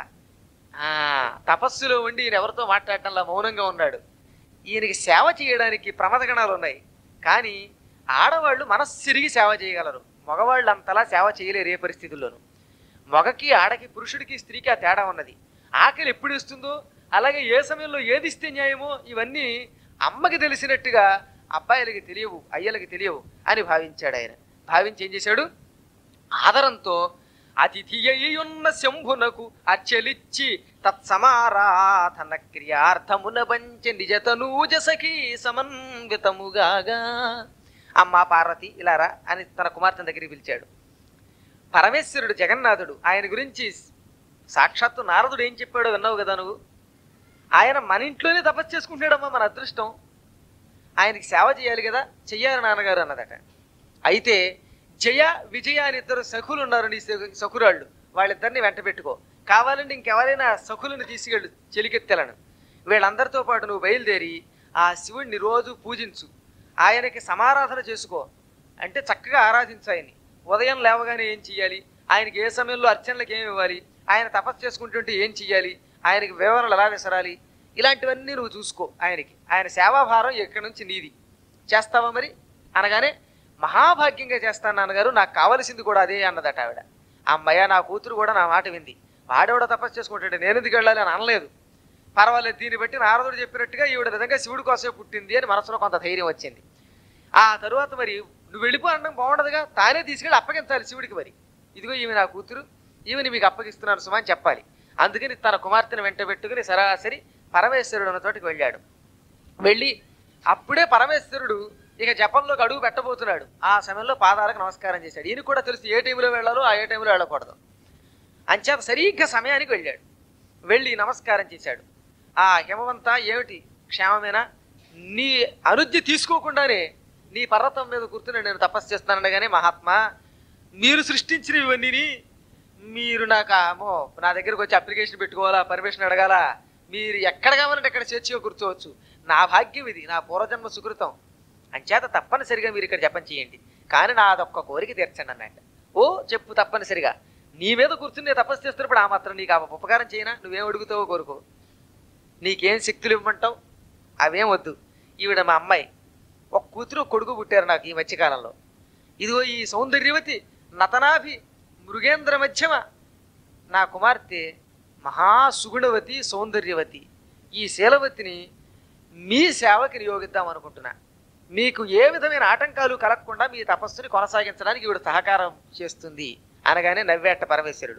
తపస్సులో ఉండి ఈయన ఎవరితో మాట్లాడటంలా మౌనంగా ఉన్నాడు. ఈయనకి సేవ చేయడానికి ప్రమదగణాలు ఉన్నాయి, కానీ ఆడవాళ్ళు మనస్సిరిగి సేవ చేయగలరు, మగవాళ్ళు అంతలా సేవ చేయలేరు ఏ పరిస్థితుల్లోనూ. మగకి ఆడకి పురుషుడికి స్త్రీకి ఆ తేడా ఉన్నది. ఆకలి ఎప్పుడు ఇస్తుందో అలాగే ఏ సమయంలో ఏది ఇస్తే న్యాయమో ఇవన్నీ అమ్మకి తెలిసినట్టుగా అబ్బాయిలకి తెలియవు, అయ్యలకి తెలియవు అని భావించాడు ఆయన. భావించి ఏం చేశాడు, ఆదరంతో అతిథి అయ్యున్న శంభునకు అచ్చలిచ్చి తత్సమారాధన క్రియార్థమున పంచ నిజతనూజ సఖీ సమన్వితముగాగా, అమ్మా పార్వతి ఇలారా అని తన కుమార్తె దగ్గరికి పిలిచాడు. పరమేశ్వరుడు జగన్నాథుడు ఆయన గురించి సాక్షాత్తు నారదుడు ఏం చెప్పాడో విన్నావు కదా నువ్వు, ఆయన మన ఇంట్లోనే తపస్సు చేసుకుంటాడమ్మా, మన అదృష్టం, ఆయనకి సేవ చేయాలి కదా, చెయ్యాలి నాన్నగారు అన్నదట. అయితే జయ విజయ అని ఇద్దరు సఖులు ఉన్నారు, నీ సఖురాళ్ళు, వాళ్ళిద్దరిని వెంట పెట్టుకో, కావాలంటే ఇంకెవరైనా సఖులను తీసుకెళ్ళు చెలికెత్తెలను, వీళ్ళందరితో పాటు నువ్వు బయలుదేరి ఆ శివుడిని రోజు పూజించు, ఆయనకి సమారాధన చేసుకో, అంటే చక్కగా ఆరాధించు ఆయన్ని. ఉదయం లేవగానే ఏం చెయ్యాలి, ఆయనకి ఏ సమయంలో అర్చనలకు ఏమి ఇవ్వాలి, ఆయన తపస్సు చేసుకుంటుంటే ఏం చెయ్యాలి, ఆయనకి వివరణలు ఎలా విసరాలి, ఇలాంటివన్నీ నువ్వు చూసుకో. ఆయన సేవాభారం ఎక్కడి నుంచి నీది, చేస్తావా మరి అనగానే మహాభాగ్యంగా చేస్తాను నాన్నగారు, నాకు కావలసింది కూడా అదే అన్నదట ఆవిడ. అమ్మయ్య నా కూతురు కూడా నా మాట వింది, వాడెవడ తపస్సు చేసుకుంటుంటే నేను ఎందుకు వెళ్ళాలి అని అనలేదు. పర్వాలేదు, దీన్ని బట్టి నారదుడు చెప్పినట్టుగా ఈవిడ నిజంగా శివుడి కోసమే పుట్టింది అని మనసులో కొంత ధైర్యం వచ్చింది. ఆ తరువాత మరి నువ్వు వెళ్ళిపో అనడం బాగుండదుగా, తానే తీసుకెళ్ళి అప్పగించాలి శివుడికి, మరి ఇదిగో ఈమె నా కూతురు, ఈమెని మీకు అప్పగిస్తున్నాను సుమా అని చెప్పాలి. అందుకని తన కుమార్తెను వెంట పెట్టుకుని సరాసరి పరమేశ్వరుడు ఉన్న చోటికి వెళ్ళాడు. వెళ్ళి అప్పుడే పరమేశ్వరుడు ఇక జపంలోకి అడుగు పెట్టబోతున్నాడు. ఆ సమయంలో పాదాలకు నమస్కారం చేశాడు. ఈయన కూడా తెలుసు ఏ టైంలో వెళ్ళాలో ఆ ఏ టైంలో వెళ్ళకూడదు, అంచేత సరిగ్గా సమయానికి వెళ్ళాడు. వెళ్ళి నమస్కారం చేశాడు. ఆ హిమవంత ఏమిటి క్షేమమేనా, నీ అనుజ్ఞ తీసుకోకుండానే నీ పర్వతం మీద కూర్చుని నేను తపస్సు చేస్తానగానే, మహాత్మా మీరు సృష్టించిన ఇవన్నీ మీరు నా దగ్గరకు వచ్చి అప్లికేషన్ పెట్టుకోవాలా, పర్మిషన్ అడగాల, మీరు ఎక్కడ కావాలంటే ఎక్కడ చేర్చిగా కూర్చోవచ్చు, నా భాగ్యం ఇది, నా పూర్వజన్మ సుకృతం, అంచేత తప్పనిసరిగా మీరు ఇక్కడ జపం చేయండి, కానీ నాదొక్క కోరిక తీర్చండి అన్నట్టు. ఓ చెప్పు తప్పనిసరిగా, నీ మీద కూర్చుని నేను తపస్సు చేస్తున్నప్పుడు ఆ మాత్రం నీకు ఉపకారం చేయనా, నువ్వేం అడుగుతావో కోరుకో, నీకేం శక్తులు ఇవ్వమంటావు అవేం వద్దు. ఈవిడ మా అమ్మాయి, ఒక కూతురు కొడుకు పుట్టారు నాకు ఈ మధ్యకాలంలో, ఇదిగో ఈ సౌందర్యవతి నతనాభి మృగేంద్ర మధ్యమ నా కుమార్తె మహాసుగుణవతి సౌందర్యవతి, ఈ శీలవతిని మీ సేవకి నియోగిద్దాం అనుకుంటున్నా, మీకు ఏ విధమైన ఆటంకాలు కలగకుండా మీ తపస్సుని కొనసాగించడానికి ఈవిడ సహకారం చేస్తుంది అనగానే నవ్వేట పరమేశ్వరుడు.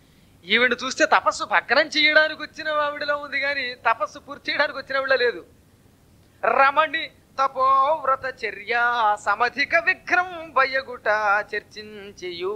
ఈవిడ చూస్తే తపస్సు భగ్నం చేయడానికి వచ్చిన ఆవిడలో ఉంది కానీ తపస్సు పూర్తి చేయడానికి వచ్చిన ఆవిడ లేదు. రమణి తపోవ్రత చర్య సమధిక విఘ్నం వయగుట చర్చించియు.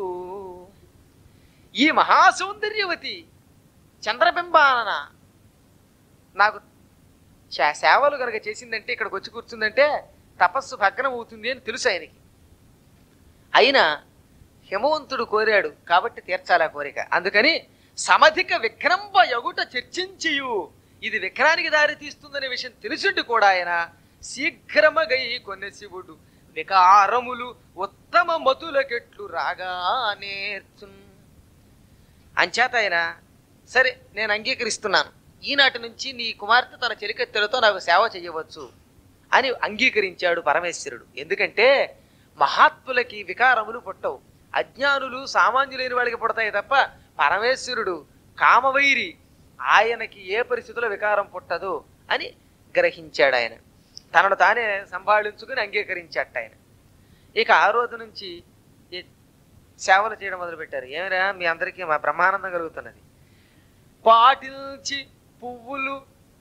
ఈ మహాసౌందర్యవతి చంద్రబింబాన నాకు సేవలు కనుక చేసిందంటే, ఇక్కడికి వచ్చి కూర్చుందంటే తపస్సు భగ్నం అవుతుంది అని తెలుసు ఆయనకి. అయినా హిమవంతుడు కోరాడు కాబట్టి తీర్చాలి ఆ కోరిక. అందుకని సమధిక విఘ్నంబ యగుట చర్చించియు, ఇది విఘ్నానికి దారి తీస్తుందనే విషయం తెలిసిండు కూడా ఆయన శీఘ్రమగై కొన్ని శివుడు వికారములు ఉత్తమ మతులకెట్లు రాగా నేర్చు. అంచేత ఆయన సరే నేను అంగీకరిస్తున్నాను, ఈనాటి నుంచి నీ కుమార్తె తన చెలికత్తెలతో నాకు సేవ చేయవచ్చు అని అంగీకరించాడు పరమేశ్వరుడు. ఎందుకంటే మహాత్ములకి వికారములు పుట్టవు, అజ్ఞానులు సామాన్యులైన వాళ్ళకి పుడతాయి తప్ప పరమేశ్వరుడు కామవైరి, ఆయనకి ఏ పరిస్థితుల్లో వికారం పుట్టదు అని గ్రహించాడు. ఆయన తనను తానే సంభాళించుకుని అంగీకరించాట ఆయన. ఇక ఆ రోజు నుంచి సేవలు చేయడం మొదలుపెట్టారు. ఏమిరా మీ అందరికీ మా బ్రహ్మానందం కలుగుతున్నది. పాటిల్చి పువ్వులు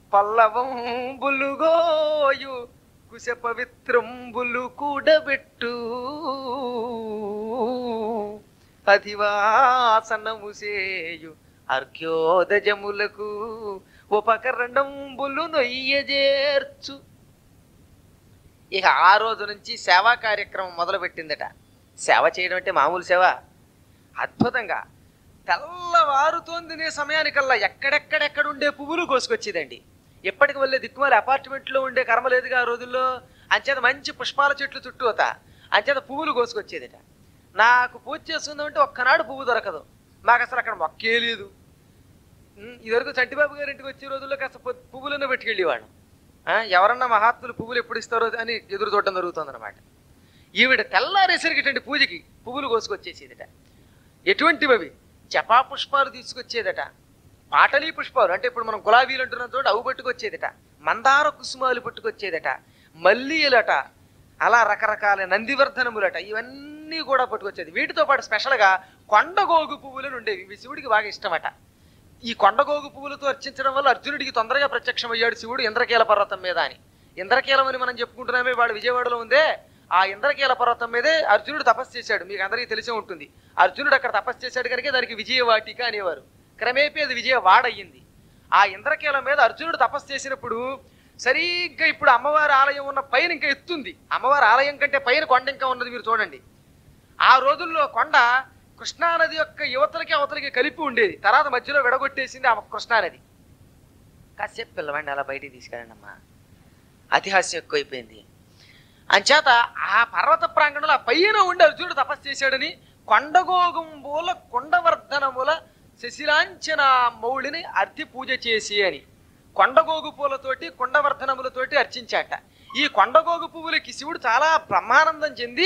పల్లవంబులుగోయు కుశ పవిత్రంబులు కూడబెట్టు అధివాసనము సేయు అర్ఘ్యోదజములకు ఉపకరణంబులు నొయ్యజేర్చు. ఇక ఆ రోజు నుంచి సేవా కార్యక్రమం మొదలుపెట్టిందట. సేవ చేయడం అంటే మామూలు సేవ, అద్భుతంగా తెల్లవారుతోందినే సమయానికల్లా ఎక్కడెక్కడెక్కడ ఉండే పువ్వులు కోసుకొచ్చేదండి. ఎప్పటికి వల్లే దిక్కుమాలి అపార్ట్మెంట్లో ఉండే కర్మ లేదుగా ఆ రోజుల్లో. అంచేత మంచి పుష్పాల చెట్లు చుట్టూత అంచేత పువ్వులు కోసుకొచ్చేదట. నాకు పూజ చేస్తుందంటే ఒక్కనాడు పువ్వు దొరకదు, మాకు అసలు అక్కడ మొక్కే లేదు. ఇదివరకు చంటిబాబు గారి ఇంటికి వచ్చే రోజుల్లో కాస్త పువ్వులను పెట్టుకెళ్ళేవాడు. ఎవరన్నా మహాత్ములు పువ్వులు ఎప్పుడు ఇస్తారో అని ఎదురు చూడటం జరుగుతుందన్నమాట. ఈవిడ తెల్లారేసరికిటండి పూజకి పువ్వులు కోసుకొచ్చేసేదట. ఎటువంటివి అవి? జపా పుష్పాలు తీసుకొచ్చేదట, పాటలీ పుష్పాలు అంటే ఇప్పుడు మనం గులాబీలు అంటున్న చోట అవి పట్టుకొచ్చేదట, మందార కుసుమాలు పట్టుకొచ్చేదట, మల్లీలట, అలా రకరకాల నందివర్ధనములట, ఇవన్నీ కూడా పట్టుకొచ్చేది. వీటితో పాటు స్పెషల్గా కొండగోగు పువ్వులను ఉండేవి, ఇవి శివుడికి బాగా ఇష్టమట. ఈ కొండగోగు పువ్వులతో అర్చించడం వల్ల అర్జునుడికి తొందరగా ప్రత్యక్షమయ్యాడు శివుడు ఇంద్రకీల పర్వతం మీద అని. ఇంద్రకీలం అని మనం చెప్పుకుంటున్నామే, వాడు విజయవాడలో ఉందే, ఆ ఇంద్రకీల పర్వతం మీదే అర్జునుడు తపస్సు చేశాడు. మీకు అందరికీ తెలిసే ఉంటుంది. అర్జునుడు అక్కడ తపస్సు చేశాడు కనుక దానికి విజయవాటిక అనేవారు. క్రమేపీ అది విజయవాడ అయ్యింది. ఆ ఇంద్రకీలం మీద అర్జునుడు తపస్సు చేసినప్పుడు సరిగ్గా ఇప్పుడు అమ్మవారి ఆలయం ఉన్న పైన ఇంకా ఎత్తుంది. అమ్మవారి ఆలయం కంటే పైన కొండ ఇంకా ఉన్నది, మీరు చూడండి. ఆ రోజుల్లో కొండ కృష్ణానది యొక్క యువతలకి అవతలకి కలిపి ఉండేది, తర్వాత మధ్యలో విడగొట్టేసింది ఆ కృష్ణానది. కాసేపు పిల్లవాడిని అలా బయటికి తీసుకెళ్ళండి అమ్మా, అతిహాస్యం ఎక్కువైపోయింది. అంచేత ఆ పర్వత ప్రాంగణంలో ఆ పైన ఉండి అర్జునుడు తపస్సు చేశాడని కొండగోగుంబూల కొండవర్ధనముల శశిలాంఛన మౌళిని అర్ధి పూజ చేసి అని కొండగోగు పూలతోటి కొండవర్ధనములతోటి అర్చించాట. ఈ కొండగోగు పువ్వులకి శివుడు చాలా బ్రహ్మానందం చెంది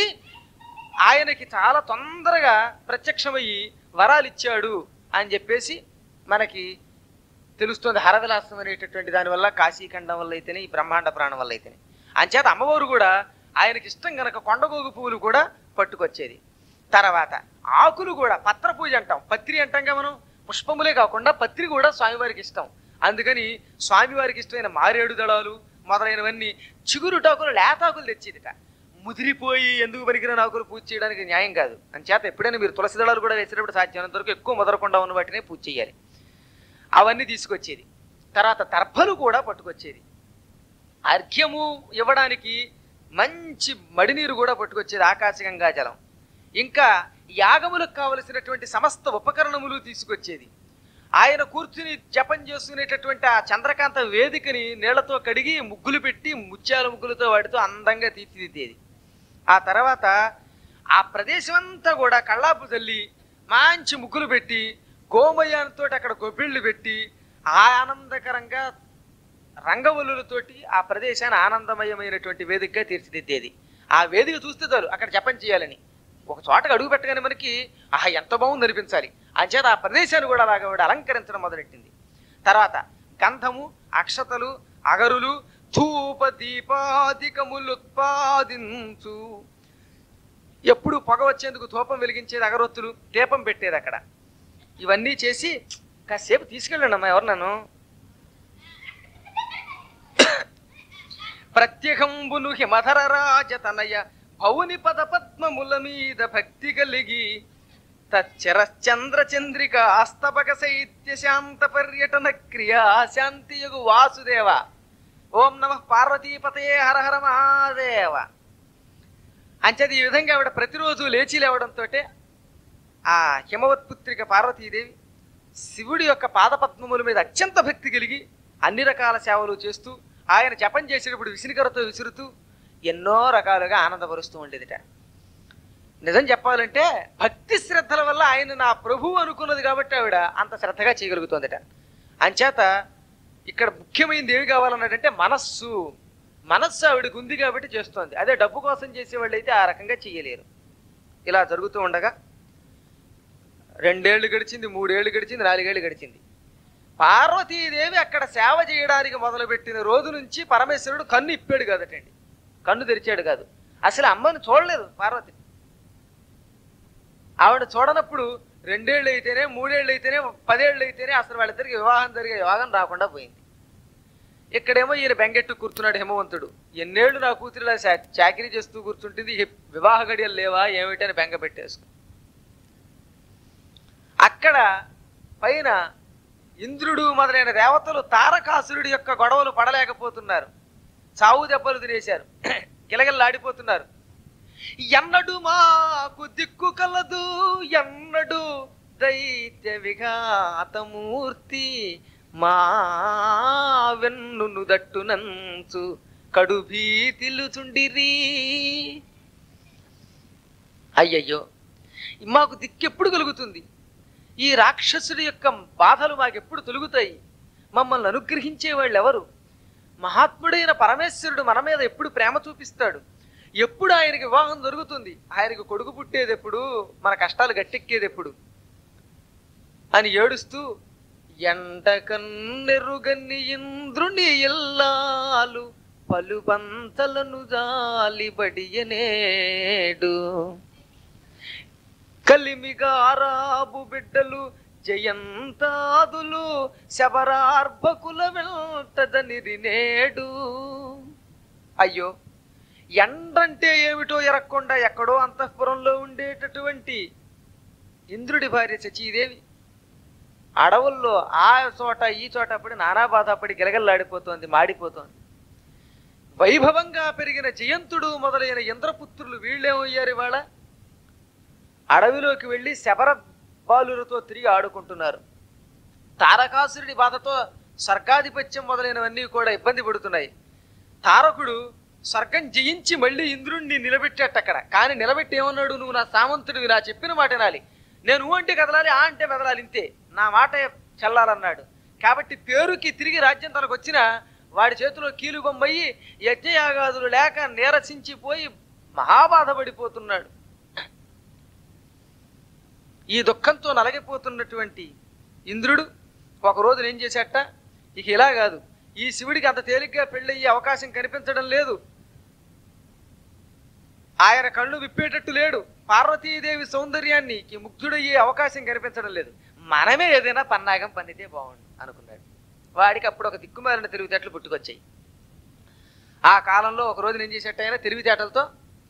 ఆయనకి చాలా తొందరగా ప్రత్యక్షమయ్యి వరాలు ఇచ్చాడు అని చెప్పేసి మనకి తెలుస్తుంది. హరవిలాసం అనేటటువంటి దానివల్ల, కాశీఖండం వల్ల అయితేనే, ఈ బ్రహ్మాండ పురాణం వల్ల అయితేనే. అంచేత అమ్మవారు కూడా ఆయనకి ఇష్టం కనుక కొండగోగు పువ్వులు కూడా పట్టుకొచ్చేది. తర్వాత ఆకులు కూడా పత్ర పూజ అంటాం, పత్రి అంటాంగా మనం. పుష్పములే కాకుండా పత్రి కూడా స్వామివారికి ఇష్టం. అందుకని స్వామివారికి ఇష్టమైన మారేడు దళాలు మొదలైనవన్నీ చిగురుటాకులు, లేతాకులు తెచ్చేదిట. ముదిరిపోయి ఎందుకు పనికిరాని ఆకులు పూజ చేయడానికి న్యాయం కాదు. అంచేత ఎప్పుడైనా మీరు తులసి దళాలు కూడా వేసేటప్పుడు సాధ్యమైనంత వరకు ఎక్కువ ముదరకుండా ఉన్న వాటినే పూజ చేయాలి. అవన్నీ తీసుకొచ్చేది. తర్వాత దర్భలు కూడా పట్టుకొచ్చేది. అర్ఘ్యము ఇవ్వడానికి మంచి మడినీరు కూడా పట్టుకొచ్చేది, ఆకాశగంగా జలం. ఇంకా యాగములకు కావలసినటువంటి సమస్త ఉపకరణములు తీసుకొచ్చేది. ఆయన కూర్చుని జపం చేసుకునేటటువంటి ఆ చంద్రకాంత వేదికని నీళ్లతో కడిగి ముగ్గులు పెట్టి ముత్యాల ముగ్గులతో వాటితో అందంగా తీర్చిదిద్దేది. ఆ తర్వాత ఆ ప్రదేశం అంతా కూడా కళ్ళాపు చల్లి మంచి ముగ్గులు పెట్టి గోమయంతో అక్కడ గొబ్బిళ్ళు పెట్టి ఆనందకరంగా రంగవల్లులతోటి ఆ ప్రదేశాన్ని ఆనందమయమైనటువంటి వేదికగా తీర్చిదిద్దేది. ఆ వేదిక చూస్తే చాలు అక్కడ జపం చేయాలని, ఒక చోటకు అడుగు పెట్టగానే మనకి ఆహా ఎంత బాగుంది అనిపించాలి. అంచేత ఆ ప్రదేశాన్ని కూడా అలాగా అలంకరించడం మొదలెట్టింది. తర్వాత గంధము, అక్షతలు, అగరులు, ధూప దీపాధికములు ఉత్పాదించు. ఎప్పుడు పొగ వచ్చేందుకు ధూపం వెలిగించేది, అగరొత్తులు, దీపం పెట్టేది అక్కడ. ఇవన్నీ చేసి కాసేపు తీసుకెళ్ళండి అమ్మా ఎవరు నన్ను. ప్రత్యేకంబును హిమధర రాజతనయ భౌని పద పద్మముల మీద భక్తి కలిగి తచ్చరశ్చంద్ర చంద్రిక అస్తపక శైత్య శాంత పర్యటన క్రియా శాంతియుగు వాసుదేవ. ఓం నమః పార్వతీపతయే హర హర మహాదేవ. అంచేది ఈ విధంగా ఆవిడ ప్రతిరోజు లేచి లేవడంతో ఆ హిమవత్పుత్రిక పార్వతీదేవి శివుడి యొక్క పాదపద్మముల మీద అత్యంత భక్తి కలిగి అన్ని రకాల సేవలు చేస్తూ ఆయన జపం చేసేటప్పుడు విసినికరతో విసురుతూ ఎన్నో రకాలుగా ఆనందపరుస్తూ ఉండేదిట. నిజం చెప్పాలంటే భక్తి శ్రద్ధల వల్ల ఆయన నా ప్రభువు అనుకున్నది కాబట్టి ఆవిడ అంత శ్రద్ధగా చేయగలుగుతోందిట. అంచేత ఇక్కడ ముఖ్యమైనది ఏమి కావాలన్నాడంటే మనస్సు. మనస్సు ఆవిడకు ఉంది కాబట్టి చేస్తోంది. అదే డబ్బు కోసం చేసేవాళ్ళు అయితే ఆ రకంగా చేయలేరు. ఇలా జరుగుతూ ఉండగా 2 ఏళ్ళు గడిచింది, 3 ఏళ్ళు గడిచింది, 4 ఏళ్ళు గడిచింది. పార్వతీదేవి అక్కడ సేవ చేయడానికి మొదలుపెట్టిన రోజు నుంచి పరమేశ్వరుడు కన్ను ఇప్పాడు కాదటండి, కన్ను తెరిచాడు కాదు. అసలు అమ్మని చూడలేదు పార్వతి. ఆవిడ చూడనప్పుడు 2 ఏళ్ళు అయితేనే, 3 ఏళ్ళు అయితేనే, 10 ఏళ్ళు అయితేనే అసలు వాళ్ళిద్దరికి వివాహం జరిగే యోగం రాకుండా పోయింది. ఇక్కడేమో ఈయన బెంగెట్టు కూర్చున్నాడు హిమవంతుడు. ఎన్నేళ్ళు నా కూతురిలా చాకరీ చేస్తూ కూర్చుంటుంది, వివాహ గడియలు లేవా ఏమిటని బెంగ పెట్టేసుకు. అక్కడ పైన ఇంద్రుడు మొదలైన దేవతలు తారకాసురుడి యొక్క గొడవలు పడలేకపోతున్నారు. చావు దెబ్బలు తినేశారు, గిలగిల్లాడిపోతున్నారు. ఎన్నడు మాకు దిక్కు కలదు, ఎన్నడు దైత్య విఘాతమూర్తి మా వెన్నును దట్టునంచు కడు భీతిలుచుండిరి. అయ్యయ్యో, మాకు దిక్కెప్పుడు కలుగుతుంది? ఈ రాక్షసుడి యొక్క బాధలు మాకెప్పుడు తొలుగుతాయి? మమ్మల్ని అనుగ్రహించే వాళ్ళు ఎవరు? మహాత్ముడైన పరమేశ్వరుడు మన మీద ఎప్పుడు ప్రేమ చూపిస్తాడు? ఎప్పుడు ఆయనకి వివాహం జరుగుతుంది? ఆయనకు కొడుకు పుట్టేది ఎప్పుడు? మన కష్టాలు గట్టెక్కేది ఎప్పుడు అని ఏడుస్తూ ఎండకన్నెరుగని ఇంద్రుని ఎల్లాలు పలుబంతలను జాలిబడియనేడు కలిమిగారాబు బిడ్డలు జయంతాదులు శబరార్భకుల వెంటదనిరినేడు. అయ్యో, ఎండంటే ఏమిటో ఎరక్కుండా ఎక్కడో అంతఃపురంలో ఉండేటటువంటి ఇంద్రుడి భార్య శచీదేవి అడవుల్లో ఆ చోట ఈ చోట పడి నానా బాధపడి గిలగల్లాడిపోతోంది, మాడిపోతోంది. వైభవంగా పెరిగిన జయంతుడు మొదలైన ఇంద్రపుత్రులు వీళ్ళేమయ్యారు? ఇవాళ అడవిలోకి వెళ్ళి శబర బాలులతో తిరిగి ఆడుకుంటున్నారు. తారకాసురుడి బాధతో స్వర్గాధిపత్యం మొదలైనవన్నీ కూడా ఇబ్బంది పడుతున్నాయి. తారకుడు స్వర్గం జయించి మళ్ళీ ఇంద్రుణ్ణి నిలబెట్టాట అక్కడ. కానీ నిలబెట్టి ఏమన్నాడు? నువ్వు నా సామంతుడివి, నా చెప్పిన మాట వినాలి, నేను ఊ అంటే కదలాలి, ఆ అంటే మెదలాలి, ఇంతే, నా మాట చెల్లాలన్నాడు. కాబట్టి పేరుకి తిరిగి రాజ్యం తనకు వచ్చిన వాడి చేతిలో కీలుబొమ్మయ్యి యజ్ఞయాగాదులు లేక నీరసించిపోయి మహాబాధపడిపోతున్నాడు. ఈ దుఃఖంతో నలగిపోతున్నటువంటి ఇంద్రుడు ఒకరోజు ఏం చేశాట, ఇక ఇలా కాదు, ఈ శివుడికి అంత తేలిగ్గా పెళ్ళయ్యే అవకాశం కనిపించడం లేదు, ఆయన కళ్ళు విప్పేటట్టు లేడు, పార్వతీదేవి సౌందర్యాన్ని ముగ్ధుడయ్యే అవకాశం కనిపించడం లేదు, మనమే ఏదైనా పన్నాగం పన్నితే బాగుండు అనుకున్నాడు. వాడికి అప్పుడు ఒక దిక్కుమాలిన తెలివితేటలు పుట్టుకొచ్చాయి. ఆ కాలంలో ఒక రోజున ఏం చేసేట ఆయన తెలివితేటలతో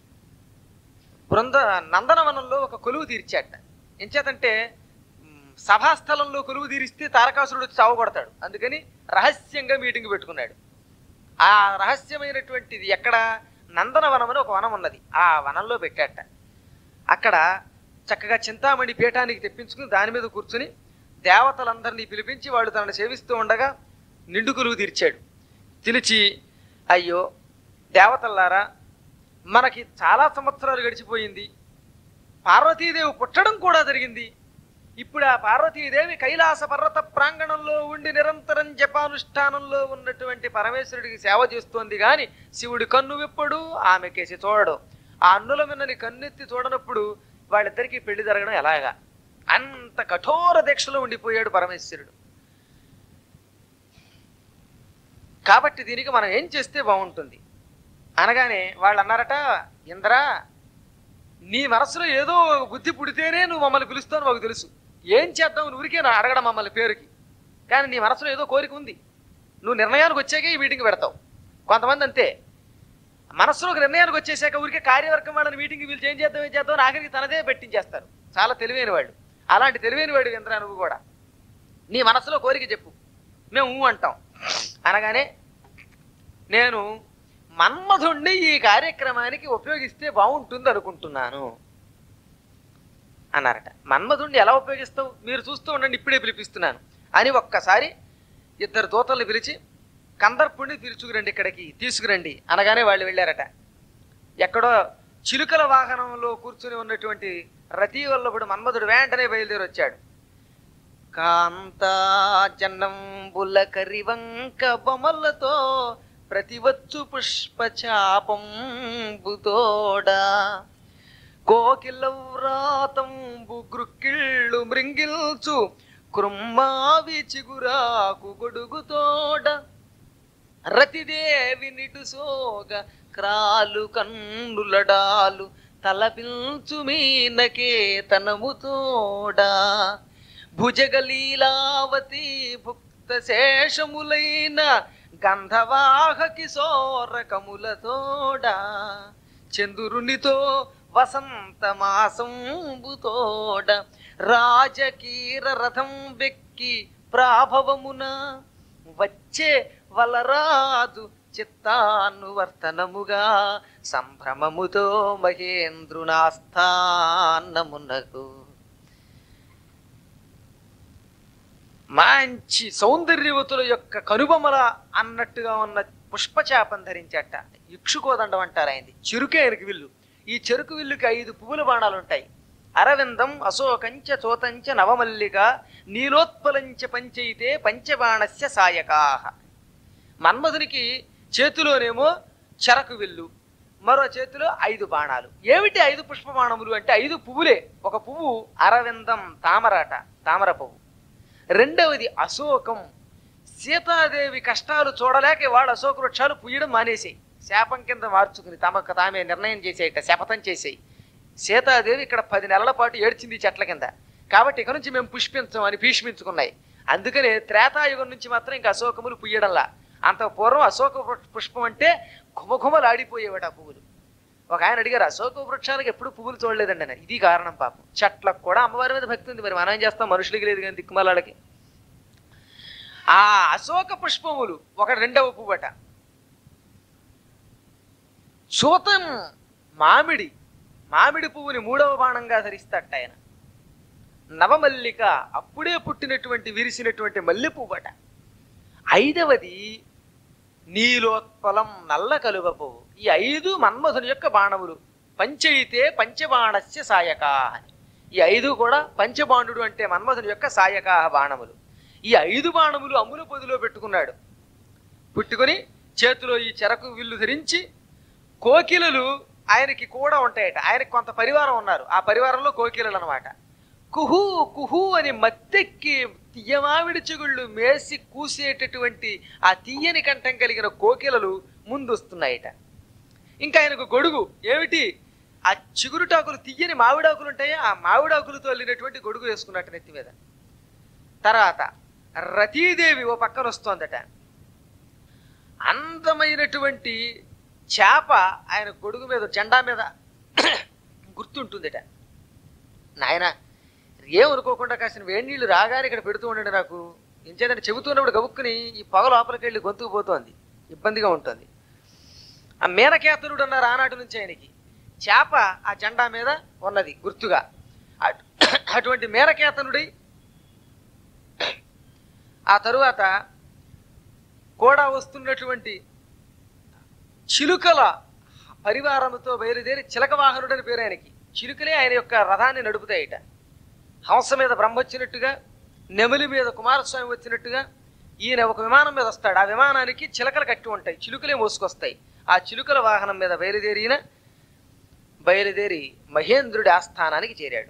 నందనవనంలో ఒక కొలువు తీర్చాట. ఎంచేతంటే సభాస్థలంలో కొలువు తీరిస్తే తారకాసురుడు వచ్చి చావు కొడతాడు. అందుకని రహస్యంగా మీటింగ్ పెట్టుకున్నాడు. ఆ రహస్యమైనటువంటిది ఎక్కడ? నందనవనం అని ఒక వనం ఉన్నది, ఆ వనంలో పెట్టాట. అక్కడ చక్కగా చింతామణి పీఠానికి తెప్పించుకుని దాని మీద కూర్చుని దేవతలందరినీ పిలిపించి వాళ్ళు తనను సేవిస్తూ ఉండగా నిండు కొలువు తీర్చాడు. పిలిచి, అయ్యో దేవతల్లారా, మనకి చాలా సంవత్సరాలు గడిచిపోయింది, పార్వతీదేవి పుట్టడం కూడా జరిగింది. ఇప్పుడు ఆ పార్వతీదేవి కైలాస పర్వత ప్రాంగణంలో ఉండి నిరంతరం జపానుష్ఠానంలో ఉన్నటువంటి పరమేశ్వరుడికి సేవ చేస్తోంది. కానీ శివుడి కన్ను విప్పడు, ఆమె కేసి చూడడు. ఆ అన్నుల మిన్నని కన్నెత్తి చూడనప్పుడు వాళ్ళిద్దరికీ పెళ్లి జరగడం ఎలాగా? అంత కఠోర దీక్షలో ఉండిపోయాడు పరమేశ్వరుడు. కాబట్టి దీనికి మనం ఏం చేస్తే బాగుంటుంది అనగానే వాళ్ళు అన్నారట, ఇంద్ర, నీ మనసులో ఏదో బుద్ధి పుడితేనే నువ్వు మమ్మల్ని పిలుస్తావు, మాకు తెలుసు, ఏం చేద్దాం నువ్వురికే అడగడం మమ్మల్ని పేరుకి, కానీ నీ మనసులో ఏదో కోరిక ఉంది, నువ్వు నిర్ణయానికి వచ్చాకే ఈ మీటింగ్ పెడతావు. కొంతమంది అంతే, మనస్సులో ఒక నిర్ణయానికి వచ్చేసాక ఊరికే కార్యవర్గం వాళ్ళని మీటింగ్ వీళ్ళు ఏం చేద్దాం ఆఖరికి తనదే పెట్టించేస్తారు. చాలా తెలివైన వాడు. అలాంటి తెలివైన వాడు ఇంద్ర నువ్వు కూడా. నీ మనసులో కోరిక చెప్పు, మేము అంటాం అనగానే, నేను మన్మధుణ్ణి ఈ కార్యక్రమానికి ఉపయోగిస్తే బాగుంటుంది అనుకుంటున్నాను అన్నారట. మన్మధుణ్ణి ఎలా ఉపయోగిస్తావు, మీరు చూస్తూ ఉండండి, ఇప్పుడే పిలిపిస్తున్నాను అని ఒక్కసారి ఇద్దరు దూతల్ని పిలిచి కందర్పుణ్ణి తీసుకురండి, ఇక్కడికి తీసుకురండి అనగానే వాళ్ళు వెళ్ళారట. ఎక్కడో చిలుకల వాహనంలో కూర్చుని ఉన్నటువంటి రతీవల్లభుడు మన్మధుడు వెంటనే బయలుదేరి వచ్చాడు. కాంతా జన్నంబుల కరివంక బొమ్మలతో ప్రతివచ్చు పుష్పచాపంబుతోడా కోకిలవ్రాతంబు గృక్కిళ్ళు మృంగిల్చు కృమ్మావి చిగురాకు గొడుగుతోడ రతిదేవి నిటుసోగ క్రాలు కన్నులడాలు తలపిల్చు మీనకే తనముతోడా భుజగలీలావతి భుక్త శేషములైన గంధవాహ కిశోరకములతోడా చంద్రునితో వసంత మాసంబుతోడ రాజకీర రథం వెక్కి ప్రాభవమున వచ్చే వలరాజు చిత్తానువర్తనముగా సంభ్రమముతో మహేంద్రునాస్థానమునకు. మంచి సౌందర్యవతుల యొక్క కనుబొమల అన్నట్టుగా ఉన్న పుష్పచాపం ధరించట. ఇక్షుకోదండం అంటారు ఆయనది. చెరుకే ఆయనకి విల్లు. ఈ చెరుకు విల్లుకి 5 పువ్వుల బాణాలు ఉంటాయి. అరవిందం అశోకంచ చోతంచ నవమల్లిక నీలోత్పలంచ పంచైతే పంచబాణస్య సాయకాహ. మన్మధునికి చేతిలోనేమో చెరకు విల్లు, మరో చేతిలో 5 బాణాలు. ఏమిటి 5 పుష్పబాణములు అంటే 5 పువ్వులే. ఒక పువ్వు అరవిందం తామరాట, తామర పువ్వు. రెండవది అశోకం. సీతాదేవి కష్టాలు చూడలేక వాడు అశోక వృక్షాలు పుయ్యడం మానేసాయి. శాపం కింద మార్చుకుని తమకు తామే నిర్ణయం చేసేయట, శపథం చేసేయి. సీతాదేవి ఇక్కడ 10 నెలల పాటు ఏడ్చింది చెట్ల కింద. కాబట్టి ఇక నుంచి మేము పుష్పించం అని భీష్మించుకున్నాయి. అందుకనే త్రేతాయుగం నుంచి మాత్రం ఇంకా అశోకములు పుయ్యడంలా. అంత పూర్వం అశోక పుష్పం అంటే ఘుమఘుమలు ఆడిపోయేవాడు ఆ పువ్వులు. ఒక ఆయన అడిగారు, అశోక వృక్షాలకు ఎప్పుడు పువ్వులు చూడలేదండి అని. ఇది కారణం పాపం. చెట్లకు కూడా అమ్మవారి మీద భక్తి ఉంది, మరి మనం ఏం చేస్తాం, మనుషులకి లేదు కానీ దిక్కుమాలకి. ఆ అశోక పుష్పములు ఒక రెండవ పువ్వట. చూతం మామిడి, మామిడి పువ్వుని 3వ బాణంగా ధరిస్తాట ఆయన. నవమల్లిక, అప్పుడే పుట్టినటువంటి విరిసినటువంటి మల్లె పువ్వట. 5వది నీలోత్పలం, నల్ల కలువ పువ్వు. ఈ 5 మన్మధుని యొక్క బాణములు. పంచైతే పంచబాణస్య సాయకాహ. ఈ 5 కూడా పంచబాణుడు అంటే మన్మధుని యొక్క సాయకాహ బాణములు. ఈ 5 బాణములు అమ్ముల పొదిలో పెట్టుకున్నాడు. పుట్టుకొని చేతిలో ఈ చెరకు విల్లు ధరించి, కోకిలలు ఆయనకి కూడా ఉంటాయట. ఆయనకి కొంత పరివారం ఉన్నారు. ఆ పరివారంలో కోకిలలు అనమాట. కుహు కుహు అని మత్తెక్కి తీయమావిడి చిగుళ్ళు మేసి కూసేటటువంటి ఆ తీయని కంఠం కలిగిన కోకిలలు ముందొస్తున్నాయట. ఇంకా ఆయనకు గొడుగు ఏమిటి, ఆ చిగురుటాకులు, తీయని మామిడాకులు ఉంటాయా, ఆ మామిడాకులతో వెళ్ళినటువంటి గొడుగు వేసుకున్నట్టు నెత్తి మీద. తర్వాత రతీదేవి ఓ పక్కన వస్తోందట. అందమైనటువంటి చేప ఆయన గొడుగు మీద, జెండా మీద గుర్తుంటుందట. నాయన ఏమనుకోకుండా కాసిన వేడి నీళ్లు రాగానే ఇక్కడ పెడుతూ ఉండండి నాకు. ఇంచేదంటే చెబుతున్నప్పుడు గబుక్కుని ఈ పొగ లోపలికి వెళ్ళి గొంతుకు పోతోంది, ఇబ్బందిగా ఉంటుంది. ఆ మేనకేతనుడు అన్నారు ఆనాటి నుంచి ఆయనకి. చేప ఆ జెండా మీద ఉన్నది గుర్తుగా. అటువంటి మేనకేతనుడి ఆ తరువాత కూడా వస్తున్నటువంటి చిలుకల పరివారముతో బయలుదేరి చిలక వాహనుడని పేరు ఆయనకి. చిలుకలే ఆయన యొక్క రథాన్ని నడుపుతాయిట. హంస మీద బ్రహ్మ వచ్చినట్టుగా, నెమలి మీద కుమారస్వామి వచ్చినట్టుగా ఈయన ఒక విమానం మీద వస్తాడు. ఆ విమానానికి చిలకలు కట్టి ఉంటాయి, చిలుకలే మోసుకొస్తాయి. ఆ చిలుకల వాహనం మీద బయలుదేరి మహేంద్రుడి ఆస్థానానికి చేరాడు.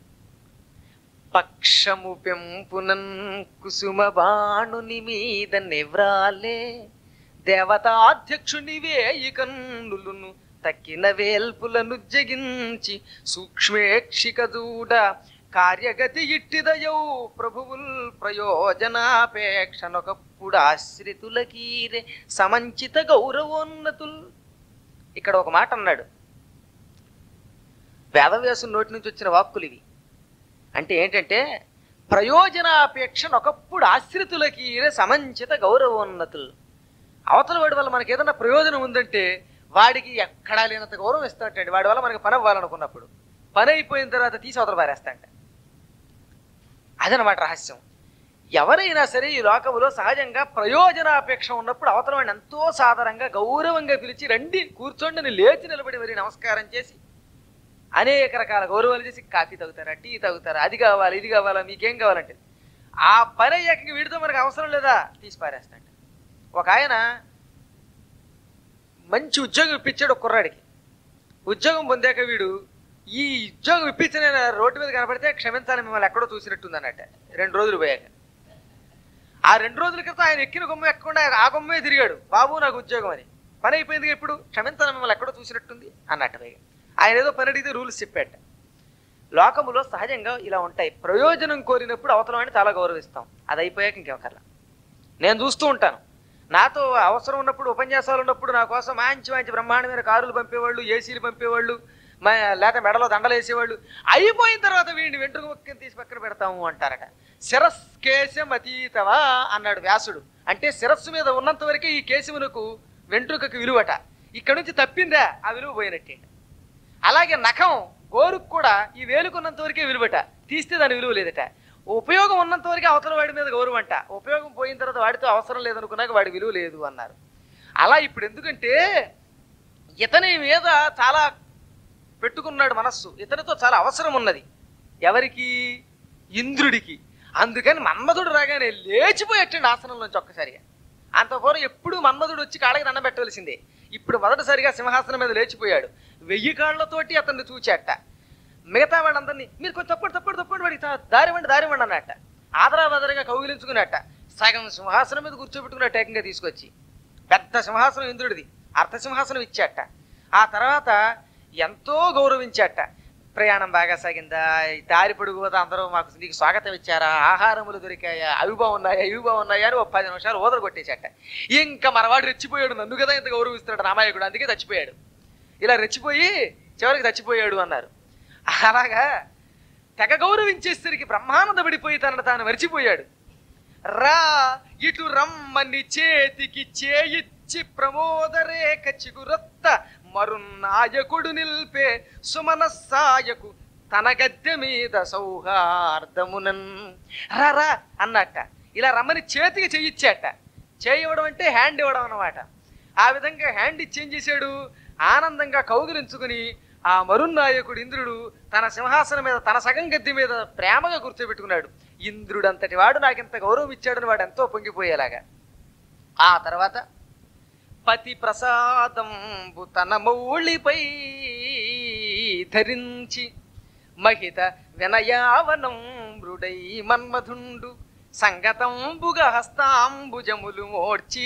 పక్షము పెంపునన్ కుసుమ బాణుని మీద నెవ్రాలే దేవతాధ్యక్షునివే ఈ కన్నులును తక్కిన వేల్పులను జగించి సూక్ష్మేక్షిక దూడ కార్యగతి ఇట్టిదయౌ ప్రభువుల్ ప్రయోజనాపేక్షనొకప్పుడు ఆశ్రితులకీరే సమంచిత గౌరవోన్నతుల్. ఇక్కడ ఒక మాట అన్నాడు, వేదవ్యాసుని నోటి నుంచి వచ్చిన వాక్కులు ఇవి. అంటే ఏంటంటే, ప్రయోజనాపేక్ష ఒకప్పుడు ఆశ్రితులకి సమంచిత గౌరవోన్నతులు. అవతల వాడి వల్ల మనకి ఏదైనా ప్రయోజనం ఉందంటే వాడికి ఎక్కడా లేనంత గౌరవం ఇస్తాంటండి. వాడి వల్ల మనకి పని అవ్వాలనుకున్నప్పుడు పని అయిపోయిన తర్వాత తీసి అవతల పారేస్తాంట. అదనమాట రహస్యం. ఎవరైనా సరే ఈ లోకంలో సహజంగా ప్రయోజనాపేక్ష ఉన్నప్పుడు అవతల వాడిని ఎంతో సాధారణంగా గౌరవంగా పిలిచి రండి కూర్చోండి అని లేచి నిలబడి మరి నమస్కారం చేసి అనేక రకాల గౌరవాలు చేసి కాఫీ తాగుతారా, టీ తాగుతారా, అది కావాలా ఇది కావాలా, మీకేం కావాలంటే ఆ పని అయ్యాక వీడితో మనకు అవసరం లేదా తీసి పారేస్తాంట. ఒక ఆయన మంచి ఉద్యోగం ఇప్పించాడు ఒక కుర్రాడికి. ఉద్యోగం పొందాక వీడు ఈ ఉద్యోగం ఇప్పించిన రోడ్డు మీద కనపడితే క్షమించాలి మిమ్మల్ని ఎక్కడో చూసినట్టుంది అన్నట్ట. 2 రోజులు పోయాక ఆ 2 రోజుల క్రితం ఆయన ఎక్కిన గుమ్మ ఎక్కకుండా ఆ గుమ్మే తిరిగాడు, బాబు నాకు ఉద్యోగం అని. పని అయిపోయింది, ఇప్పుడు క్షమించాలి మిమ్మల్ని ఎక్కడో చూసినట్టుంది అన్నట్టు పైగా ఆయన ఏదో పని అడిగితే రూల్స్ చెప్పాట. లోకములో సహజంగా ఇలా ఉంటాయి. ప్రయోజనం కోరినప్పుడు అవతల వాడిని చాలా గౌరవిస్తాం, అది అయిపోయాక ఇంకెవకర్లా. నేను చూస్తూ ఉంటాను, నాతో అవసరం ఉన్నప్పుడు ఉపన్యాసాలు ఉన్నప్పుడు నా కోసం మంచి మంచి బ్రహ్మాండమైన కారులు పంపేవాళ్ళు, ఏసీలు పంపేవాళ్ళు, లేక మెడలో దండలు వేసేవాళ్ళు. అయిపోయిన తర్వాత వీడిని వెంట్రుక ముక్కని తీసి పక్కన పెడతాము అంటారట. శిరస్కేశం అతీతవా అన్నాడు వ్యాసుడు. అంటే శిరస్సు మీద ఉన్నంత వరకే ఈ కేశమునకు వెంట్రుకకు విలువట, ఇక్కడ నుంచి తప్పిందా ఆ విలువ పోయినట్టే. అలాగే నఖం గోరుకు కూడా ఈ వేలుకున్నంత వరకే విలువట, తీస్తే దాని విలువ లేదట. ఉపయోగం ఉన్నంత వరకే అవతల వాడి మీద గౌరవం అంట, ఉపయోగం పోయిన తర్వాత వాడితో అవసరం లేదనుకున్నాక వాడి విలువ లేదు అన్నారు. అలా ఇప్పుడు ఎందుకంటే ఇతని మీద చాలా పెట్టుకున్నాడు మనస్సు, ఇతనితో చాలా అవసరం ఉన్నది. ఎవరికి? ఇంద్రుడికి. అందుకని మన్మధుడు రాగానే లేచిపోయేటండి ఆసనంలోంచి ఒక్కసారిగా. అంతపూర్వం ఎప్పుడు మన్మధుడు వచ్చి కాళ్ళకి దండం పెట్టవలసిందే, ఇప్పుడు మొదటిసారిగా సింహాసనం మీద లేచిపోయాడు. 1000 కాళ్ళతోటి అతన్ని చూచాట. మిగతా వాళ్ళందరినీ మీరు కొంచెం తప్పుడు వాడికి దారివ్వండి అన్నట్ట. ఆదరాబదరగా కౌగిలించుకున్నట్ట. సగం సింహాసనం మీద కూర్చోబెట్టుకున్నట్టు ఏకంగా తీసుకొచ్చి పెద్ద సింహాసనం ఇంద్రుడిది అర్ధ సింహాసనం ఇచ్చాట. ఆ తర్వాత ఎంతో గౌరవించాట. ప్రయాణం బాగా సాగిందా, దారి పొడుగు పోతా అందరూ మాకు నీకు స్వాగతం ఇచ్చారా, ఆహారములు దొరికాయా, అవి బాగున్నాయా అని 10 నిమిషాలు ఓదర కొట్టేశాట. ఇంకా మనవాడు రెచ్చిపోయాడు, నన్ను కదా ఇంత గౌరవిస్తున్నాడు రామాయకుడు, అందుకే చచ్చిపోయాడు. ఇలా రెచ్చిపోయి చివరికి చచ్చిపోయాడు అన్నారు. అలాగా తెగ గౌరవించేసరికి బ్రహ్మానంద పడిపోయి తనను తాను మరిచిపోయాడు. రా ఇటు రమ్మని చేతికి చేయిచ్చి ప్రమోదరేఖ చిగురొత్త మరున్నాయకుడు నిల్పే సుమనస్సాయకు తన గద్దె మీద సౌహార్దమునన్. రా అన్నట్ట. ఇలా రమ్మని చేతికి చెయ్యిచ్చాట. చేయవడం అంటే హ్యాండ్ ఇవ్వడం అన్నమాట. ఆ విధంగా హ్యాండ్ ఇచ్చేం చేశాడు, ఆనందంగా కౌగిలించుకుని ఆ మరున్నాయకుడు ఇంద్రుడు తన సింహాసనం మీద తన సగం గద్దె మీద ప్రేమగా కూర్చోబెట్టుకున్నాడు. ఇంద్రుడు అంతటి వాడు నాకింత గౌరవం ఇచ్చాడని వాడు ఎంతో పొంగిపోయేలాగా. ఆ తర్వాత పతి ప్రసాదంబు తన మౌళిపై ధరించి మహిత వినయావనం మృడై మన్మధుండు సంగతంబుగా హస్తాంబుజములు మోడ్చి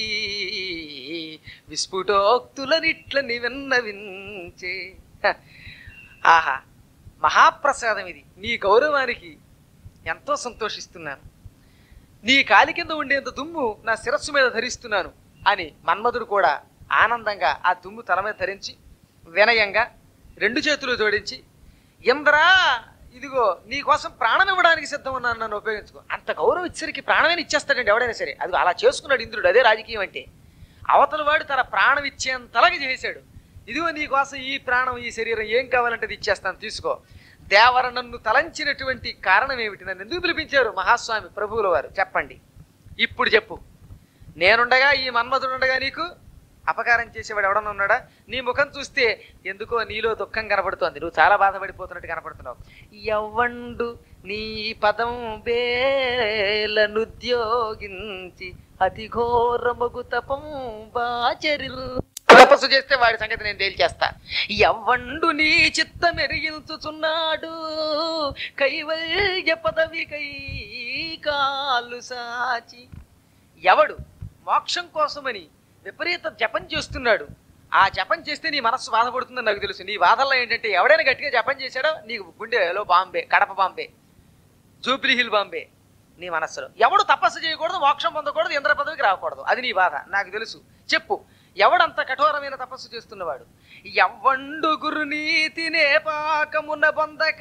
విస్ఫుటోక్తులనిట్లని విన్నవించే. ఆహా, మహాప్రసాదం ఇది. నీ గౌరవానికి ఎంతో సంతోషిస్తున్నాను. నీ కాలి కింద ఉండేంత దుమ్ము నా శిరస్సు మీద ధరిస్తున్నాను అని మన్మధుడు కూడా ఆనందంగా ఆ దుమ్ము తల మీద ధరించి వినయంగా 2 చేతులు జోడించి, ఇంద్రా ఇదిగో నీ కోసం ప్రాణం ఇవ్వడానికి సిద్ధం ఉన్నాను, నన్ను ఉపయోగించుకో. అంత గౌరవం ఇచ్చేసరికి ప్రాణమైన ఇచ్చేస్తాడండి ఎవడైనా సరే. అది అలా చేసుకున్నాడు ఇంద్రుడు. అదే రాజకీయం అంటే. అవతల వాడు తన ప్రాణం ఇచ్చేంతలాగా చేశాడు. ఇదిగో నీ కోసం ఈ ప్రాణం ఈ శరీరం ఏం కావాలంటే అది ఇచ్చేస్తాను, తీసుకో. దేవర నన్ను తలంచినటువంటి కారణం ఏమిటి, నన్ను ఎందుకు పిలిపించారు మహాస్వామి ప్రభువుల వారు చెప్పండి, ఇప్పుడు చెప్పు. నేనుండగా ఈ మన్మధుడు ఉండగా నీకు అపకారం చేసేవాడు ఎవడన్నా ఉన్నాడా? నీ ముఖం చూస్తే ఎందుకో నీలో దుఃఖం కనపడుతోంది, నువ్వు చాలా బాధపడిపోతున్నట్టు కనపడుతున్నావు. ఎవ్వండు నీ పదం బేలనుద్యోగించి అతి ఘోరమగు తపం బాచరిల్. తపస్సు చేస్తే వాడి సంగతి నేను తేల్చేస్తా. ఎవ్వండు నీ చిత్తం ఎరిగించుచున్నాడు కైవల్య పదవి కై కాలు సాచి. ఎవడు మోక్షం కోసమని విపరీత జపం చేస్తున్నాడు, ఆ జపం చేస్తే నీ మనస్సు బాధపడుతుందని నాకు తెలుసు. నీ బాధల్లో ఏంటంటే ఎవడైనా గట్టిగా జపం చేశాడో నీకు గుండెలో బాంబే, కడప బాంబే, జూబ్లీ హిల్ బాంబే నీ మనస్సులో. ఎవడు తపస్సు చేయకూడదు, మోక్షం పొందకూడదు, ఇంద్ర పదవికి రాకూడదు, అది నీ బాధ నాకు తెలుసు. చెప్పు, ఎవడంత కఠోరమైన తపస్సు చేస్తున్నవాడు? ఎవ్వండు గురునీతినే పాకమున బొందక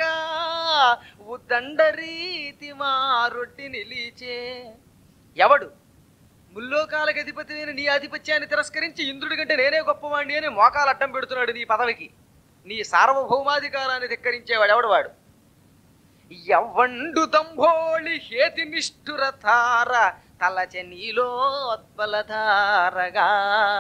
ఉద్దండరీతి మారొడ్డి నిలిచే. ఎవడు ముల్లోకాలకు అధిపతి అయిన నీ ఆధిపత్యాన్ని తిరస్కరించి ఇంద్రుడి కంటే నేనే గొప్పవాణ్ణి అని మోకాలు అడ్డం పెడుతున్నాడు నీ పదవికి, నీ సార్వభౌమాధికారాన్ని ధిక్కరించేవాడు ఎవడు వాడు? ఎవ్వండు దంభోళి హేతి నిష్ఠురతార తలచ నీలోత్పలధారగా.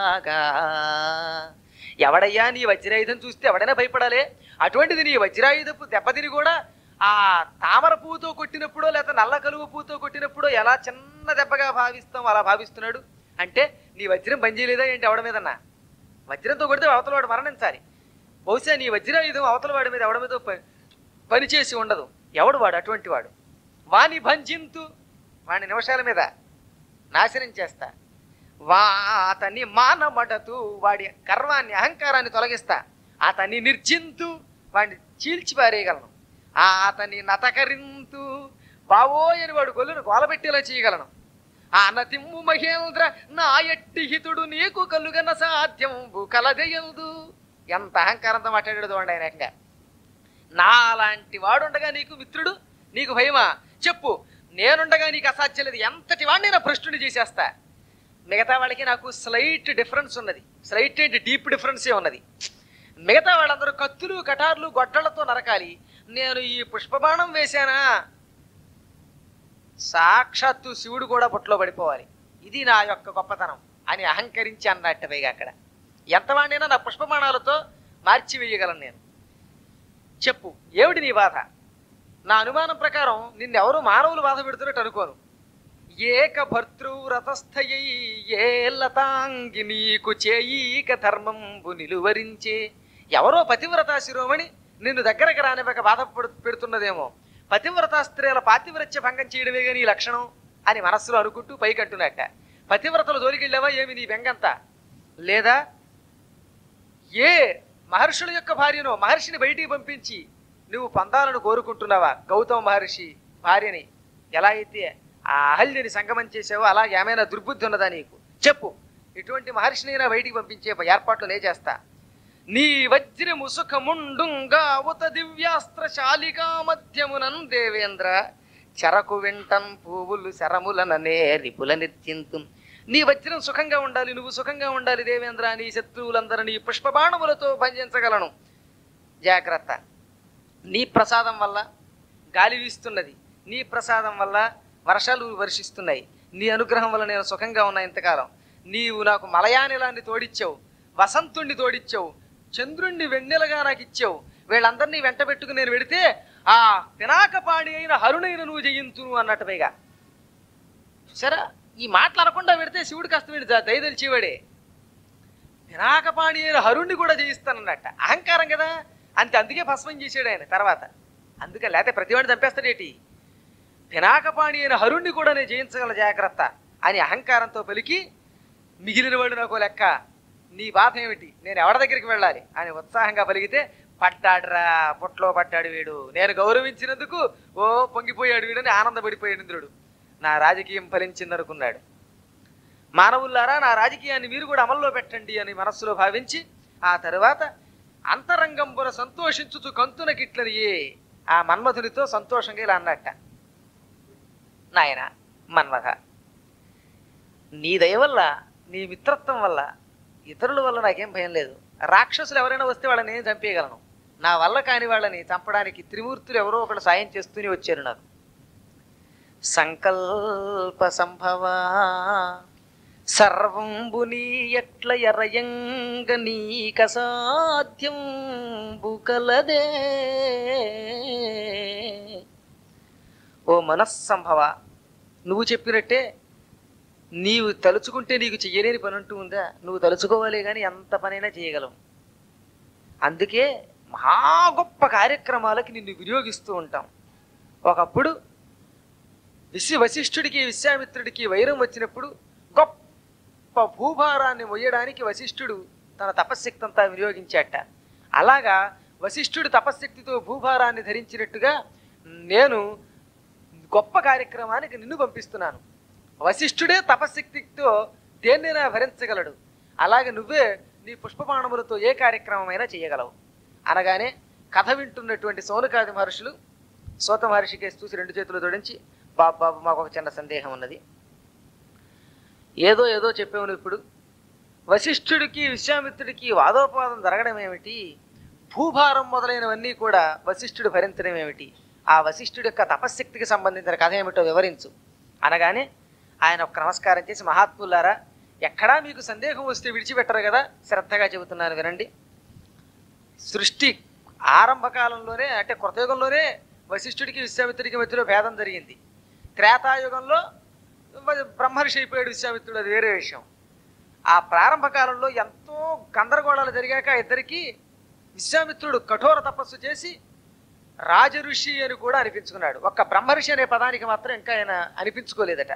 ఎవడయ్యా నీ వజ్రాయుధం చూస్తే ఎవడైనా భయపడాలే? అటువంటిది నీ వజ్రాయుధపు దెబ్బతిని కూడా ఆ తామర పువ్వుతో కొట్టినప్పుడో లేదా నల్ల కలువ పువ్వుతో కొట్టినప్పుడో ఎలా చిన్న దెబ్బగా భావిస్తాం అలా భావిస్తున్నాడు. అంటే నీ వజ్రం పనిచేయలేదా ఏంటి ఎవడ మీదన్నా? వజ్రంతో కొడితే అవతలవాడు మరణించాలి. బహుశా నీ వజ్రాయుధం అవతలవాడి మీద ఎవడ మీద పనిచేసి ఉండదు. ఎవడు వాడు? అటువంటి వాడు. వాని భంజింతు, వాని నిమిషాల మీద నాశనం చేస్తా. అతన్ని మానమడతూ, వాడి గర్వాన్ని అహంకారాన్ని తొలగిస్తా. అతన్ని నిర్జింతు, వాడిని చీల్చిపారేయగలను. అతన్ని నతకరింతు, బావోయని వాడు గొల్లును గోలబెట్టేలా చేయగలను. ఆ నతిమ్ము మహేంద్ర నా ఎట్టి హితుడు నీకు కలుగన సాధ్యంబు కలదెయల్దు. ఎంత అహంకారంతో మాట్లాడాడు చూడండి ఆయన. ఏకంగా నాలాంటి వాడుండగా నీకు మిత్రుడు, నీకు భయమా? చెప్పు, నేనుండగా నీకు అసాధ్యం లేదు. ఎంతటి వాడిని నా భ్రష్టుని చేసేస్తా. మిగతా వాళ్ళకి నాకు స్లైట్ డిఫరెన్స్ ఉన్నది. స్లైట్ ఏంటి, డీప్ డిఫరెన్సే ఉన్నది. మిగతా వాళ్ళందరూ కత్తులు కటార్లు గొడ్డలతో నరకాలి, నేను ఈ పుష్పబాణం వేశానా సాక్షాత్తు శివుడు కూడా బొట్లో పడిపోవాలి. ఇది నా యొక్క గొప్పతనం అని అహంకరించి అన్నట్టు. పైగా అక్కడ ఎంతవాడినైనా నా పుష్పబాణాలతో మార్చివేయగలను నేను. చెప్పు, ఏమిటి నీ బాధ? నా అనుమానం ప్రకారం నిన్నెవరూ మానవులు బాధ పెడుతున్నట్టు అనుకోను. ఏక భర్తృవ్రతస్థయై ఏల్లతాంగి నీకు చేయిక ధర్మంబు నిలువరించే. ఎవరో పతివ్రతా శిరోమణి నిన్ను దగ్గరకు రానివ్వక బాధ పెడుతున్నదేమో. పతివ్రతా స్త్రీల పాతివ్రత్య భంగం చేయడమేగా నీ లక్షణం అని మనస్సులో అనుకుంటూ పైకంటున్నట్ట. పతివ్రతలు జోలికెళ్ళావా ఏమి నీ బెంగంతా? లేదా ఏ మహర్షుల యొక్క భార్యనో మహర్షిని బయటికి పంపించి నువ్వు పొందాలను కోరుకుంటున్నావా? గౌతమ మహర్షి భార్యని ఎలా అయితే ఆ అహల్యని సంగమం చేసావో అలా ఏమైనా దుర్బుద్ధి ఉన్నదా నీకు? చెప్పు, ఇటువంటి మహర్షినైనా బయటికి పంపించే ఏర్పాట్లు నే చేస్తా. నీ వజ్రము సుఖముండుంగా ఉత దివ్యాస్త్రశాలికా మధ్యమునం దేవేంద్ర చెరకు వింటన్ పువ్వులు శరములననే రిపుల నిర్చింతు. నీ వజ్రం సుఖంగా ఉండాలి, నువ్వు సుఖంగా ఉండాలి దేవేంద్ర. నీ శత్రువులందరినీ పుష్పబాణములతో భంజించగలను. జాగ్రత్త. నీ ప్రసాదం వల్ల గాలి వీస్తున్నది, నీ ప్రసాదం వల్ల వర్షాలు వర్షిస్తున్నాయి, నీ అనుగ్రహం వల్ల నేను సుఖంగా ఉన్నా ఇంతకాలం. నీవు నాకు మలయానిలాన్ని తోడిచ్చావు, వసంతుణ్ణి తోడిచ్చావు, చంద్రుణ్ణి వెన్నెలగా నాకు ఇచ్చావు. వీళ్ళందరినీ వెంట పెట్టుకుని నేను వెడితే ఆ పినాకపాణి అయిన హరుణైన నువ్వు జయింతును అన్నట్టు. పైగా సరే, ఈ మాటలు అనకుండా పెడితే శివుడు కష్టమేంటి, దయదలిచేవాడే. పినాకపాణి అయిన హరుణ్ణి కూడా జయిస్తానన్నట్ట. అహంకారం కదా అంతే. అందుకే భస్మం చేసాడు ఆయన తర్వాత. అందుకే లేకపోతే ప్రతివాడిని చంపేస్తాడేటి. పినాకపాణి అయిన హరుణ్ణి కూడా నేను జయించగల జాగ్రత్త అని అహంకారంతో పలికి, మిగిలిన వాడు నాకు లెక్క, నీ బాధ ఏమిటి, నేను ఎవరి దగ్గరికి వెళ్ళాలి అని ఉత్సాహంగా పలికితే, పట్టాడురా పుట్లో పట్టాడు వీడు, నేను గౌరవించినందుకు ఓ పొంగిపోయాడు వీడని ఆనందపడిపోయాడు ఇంద్రుడు. నా రాజకీయం ఫలించిందనుకున్నాడు. మానవుల్లారా, నా రాజకీయాన్ని మీరు కూడా అమల్లో పెట్టండి అని మనస్సులో భావించి ఆ తరువాత అంతరంగంబున సంతోషించుచు కంతున కిట్లనియే ఆ మన్మధునితో సంతోషంగా ఇలా అన్నట్ట. నాయన మన్మథ, నీ దయ వల్ల, నీ మిత్రత్వం వల్ల, ఇతరుల వల్ల నాకేం భయం లేదు. రాక్షసులు ఎవరైనా వస్తే వాళ్ళని నేను చంపేయగలను. నా వల్ల కాని వాళ్ళని చంపడానికి త్రిమూర్తులు ఎవరో ఒకళ్ళు సాయం చేస్తూనే వచ్చారు నాకు. సంకల్ప సంభవ సర్వంబు నీ ఎట్ల ఎరయంగ నీక సాధ్యంబు కలదే. ఓ మనస్సంభవ, నువ్వు చెప్పినట్టే నీవు తలుచుకుంటే నీకు చెయ్యలేని పని అంటూ ఉందా? నువ్వు తలుచుకోవాలి కానీ ఎంత పనైనా చేయగలవు. అందుకే మహా గొప్ప కార్యక్రమాలకి నిన్ను వినియోగిస్తూ ఉంటాం. ఒకప్పుడు వశిష్ఠుడికి విశ్వామిత్రుడికి వైరం వచ్చినప్పుడు గొప్ప భూభారాన్ని మొయ్యడానికి వశిష్ఠుడు తన తపశ్శక్తి అంతా వినియోగించాట. అలాగా వశిష్ఠుడు తపశ్శక్తితో భూభారాన్ని ధరించినట్టుగా నేను గొప్ప కార్యక్రమానికి నిన్ను పంపిస్తున్నాను. వశిష్ఠుడే తపశ్శక్తితో దేన్నైనా భరించగలడు. అలాగే నువ్వే నీ పుష్పబాణములతో ఏ కార్యక్రమమైనా చేయగలవు అనగానే కథ వింటున్నటువంటి సౌనకాది మహర్షులు సూత మహర్షికి చూసి రెండు చేతులు జోడించి, బాబు బాబు మాకు ఒక చిన్న సందేహం ఉన్నది. ఏదో ఏదో చెప్పాము ఇప్పుడు. వశిష్ఠుడికి విశ్వామిత్రుడికి వాదోపవాదం జరగడం ఏమిటి? భూభారం మొదలైనవన్నీ కూడా వశిష్ఠుడు భరించడం ఏమిటి? ఆ వశిష్ఠుడి యొక్క తపశ్శక్తికి సంబంధించిన కథ ఏమిటో వివరించు అనగానే ఆయన ఒక నమస్కారం చేసి, మహాత్ములారా, ఎక్కడా మీకు సందేహం వస్తే విడిచిపెట్టరు కదా, శ్రద్ధగా చెబుతున్నాను వినండి. సృష్టి ఆరంభకాలంలోనే అంటే కృతయుగంలోనే వశిష్ఠుడికి విశ్వామిత్రుడికి మధ్యలో భేదం జరిగింది. త్రేతాయుగంలో బ్రహ్మర్షి అయిపోయాడు విశ్వామిత్రుడు, అది వేరే విషయం. ఆ ప్రారంభ కాలంలో ఎంతో గందరగోళాలు జరిగాక ఇద్దరికి విశ్వామిత్రుడు కఠోర తపస్సు చేసి రాజఋషి అని కూడా అనిపించుకున్నాడు. ఒక్క బ్రహ్మర్షి అనే పదానికి మాత్రం ఇంకా ఆయన అనిపించుకోలేదట.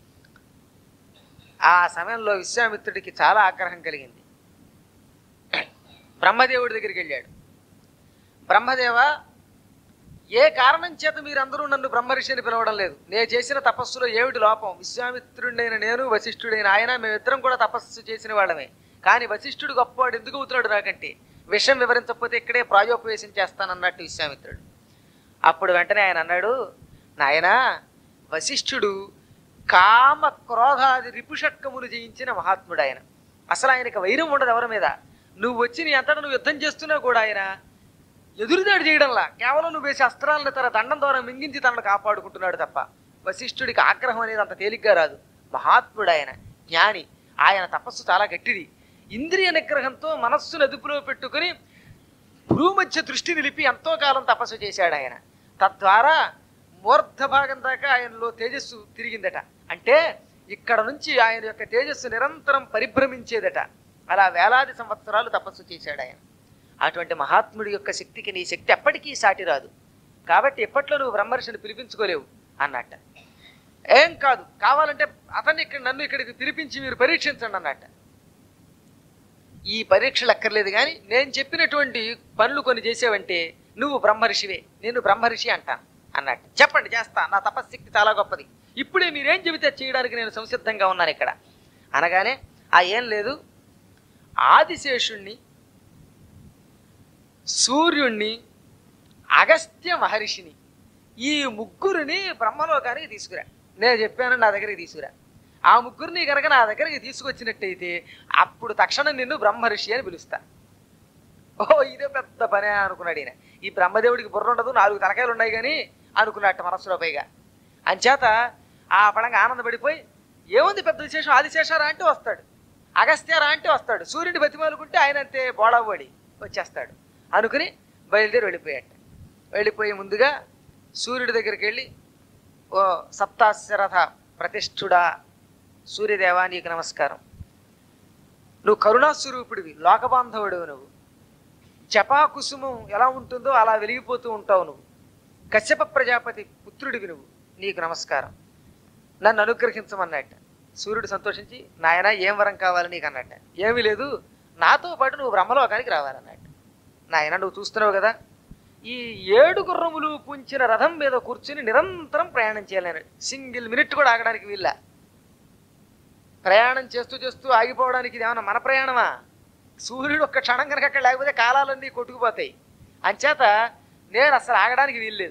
ఆ సమయంలో విశ్వామిత్రుడికి చాలా ఆగ్రహం కలిగింది. బ్రహ్మదేవుడి దగ్గరికి వెళ్ళాడు. బ్రహ్మదేవ, ఏ కారణం చేత మీరందరూ నన్ను బ్రహ్మర్షి అని పిలవడం లేదు? నేను చేసిన తపస్సులో ఏమిటి లోపం? విశ్వామిత్రుడైన నేను, వశిష్ఠుడైన ఆయన, మేమిద్దరం కూడా తపస్సు చేసిన వాళ్ళమే. కానీ వశిష్ఠుడు గొప్పవాడు ఎందుకు అవుతున్నాడు నాకంటే? విషయం వివరించకపోతే ఇక్కడే ప్రాయోపవేశం చేస్తానన్నట్టు విశ్వామిత్రుడు. అప్పుడు వెంటనే ఆయన అన్నాడు, నాయనా, వశిష్ఠుడు కామ క్రోధాది రిపుషట్కములు జయించిన మహాత్ముడు ఆయన. అసలు ఆయనకి వైరం ఉండదు ఎవరి మీద. నువ్వు వచ్చి నీ అంతటా నువ్వు యుద్ధం చేస్తున్నా కూడా ఆయన ఎదురుదాడి చేయడంలా కేవలం నువ్వు వేసే అస్త్రాలను తన దండం ద్వారా మింగించి తనను కాపాడుకుంటున్నాడు తప్ప వశిష్ఠుడికి ఆగ్రహం అనేది అంత తేలిగ్గా రాదు. మహాత్ముడు ఆయన, జ్ఞాని. ఆయన తపస్సు చాలా గట్టిది. ఇంద్రియ నిగ్రహంతో మనస్సును అదుపులో పెట్టుకుని భూమధ్య దృష్టి నిలిపి ఎంతో కాలం తపస్సు చేశాడు ఆయన. తద్వారా మూర్ధ భాగం దాకా ఆయనలో తేజస్సు తిరిగిందట. అంటే ఇక్కడ నుంచి ఆయన యొక్క తేజస్సు నిరంతరం పరిభ్రమించేదట. అలా వేలాది సంవత్సరాలు తపస్సు చేశాడు ఆయన. అటువంటి మహాత్ముడి యొక్క శక్తికి నీ శక్తి ఎప్పటికీ సాటి రాదు. కాబట్టి ఎప్పట్లో నువ్వు బ్రహ్మర్షిని పిలిపించుకోలేవు అన్నట్ట. ఏం కాదు, కావాలంటే అతన్ని నన్ను ఇక్కడికి పిలిపించి మీరు పరీక్షించండి అన్నట్ట. ఈ పరీక్షలు అక్కర్లేదు, కానీ నేను చెప్పినటువంటి పనులు కొన్ని చేసేవంటే నువ్వు బ్రహ్మర్షివే, నేను బ్రహ్మర్షి అంటాను అన్నట్టు. చెప్పండి, చేస్తా, నా తపశ్శక్తి చాలా గొప్పది, ఇప్పుడే మీరేం చెబితే చేయడానికి నేను సంసిద్ధంగా ఉన్నాను ఇక్కడ అనగానే, ఏం లేదు, ఆదిశేషుణ్ణి, సూర్యుణ్ణి, అగస్త్య మహర్షిని, ఈ ముగ్గురిని బ్రహ్మలోకానికి తీసుకురా. నేను చెప్పాను నా దగ్గరికి తీసుకురా. ఆ ముగ్గురిని కనుక నా దగ్గరికి తీసుకొచ్చినట్టయితే అప్పుడు తక్షణం నిన్ను బ్రహ్మర్షి అని పిలుస్తా. ఇదే పెద్ద పనే అనుకున్నాడు ఈయన. ఈ బ్రహ్మదేవుడికి బుర్ర ఉండదు, 4 తలకాయలు ఉన్నాయి కానీ అనుకున్నట్టు మనస్సులో. పైగా అంచేత ఆ పడంగా ఆనందపడిపోయి, ఏముంది పెద్ద విశేషం, ఆదిశేషారా అంటే వస్తాడు, అగస్త్యారా అంటే వస్తాడు, సూర్యుడి బతిమాలుకుంటే ఆయన అంతే బోడాబోడి వచ్చేస్తాడు అనుకుని బయలుదేరి వెళ్ళిపోయాట. వెళ్ళిపోయి ముందుగా సూర్యుడి దగ్గరికి వెళ్ళి, ఓ సప్తాశరథ ప్రతిష్ఠుడా, సూర్యదేవా నీకు నమస్కారం. నువ్వు కరుణాస్వరూపుడివి, లోకబాంధవుడివి. నువ్వు జపాకుసుమం ఎలా ఉంటుందో అలా వెలిగిపోతూ ఉంటావు. నువ్వు కశ్యప ప్రజాపతి పుత్రుడివి, నువ్వు, నీకు నమస్కారం, నన్ను అనుగ్రహించమన్నట్ట. సూర్యుడు సంతోషించి, నాయన ఏం వరం కావాలి నీకు అన్నట్ట. ఏమీ లేదు, నాతో పాటు నువ్వు బ్రహ్మలోకానికి రావాలన్నట్టు. నాయన నువ్వు చూస్తున్నావు కదా, ఈ 7 గుర్రములు పుంచిన రథం మీద కూర్చుని నిరంతరం ప్రయాణం చేయాలి. సింగిల్ మినిట్ కూడా ఆగడానికి వీళ్ళ. ప్రయాణం చేస్తూ చేస్తూ ఆగిపోవడానికి ఇది ఏమన్నా మన ప్రయాణమా? సూర్యుడు ఒక్క క్షణం కనుక అక్కడ లేకపోతే కాలాలన్నీ కొట్టుకుపోతాయి. అంచేత నేను అసలు ఆగడానికి వీల్లేదు.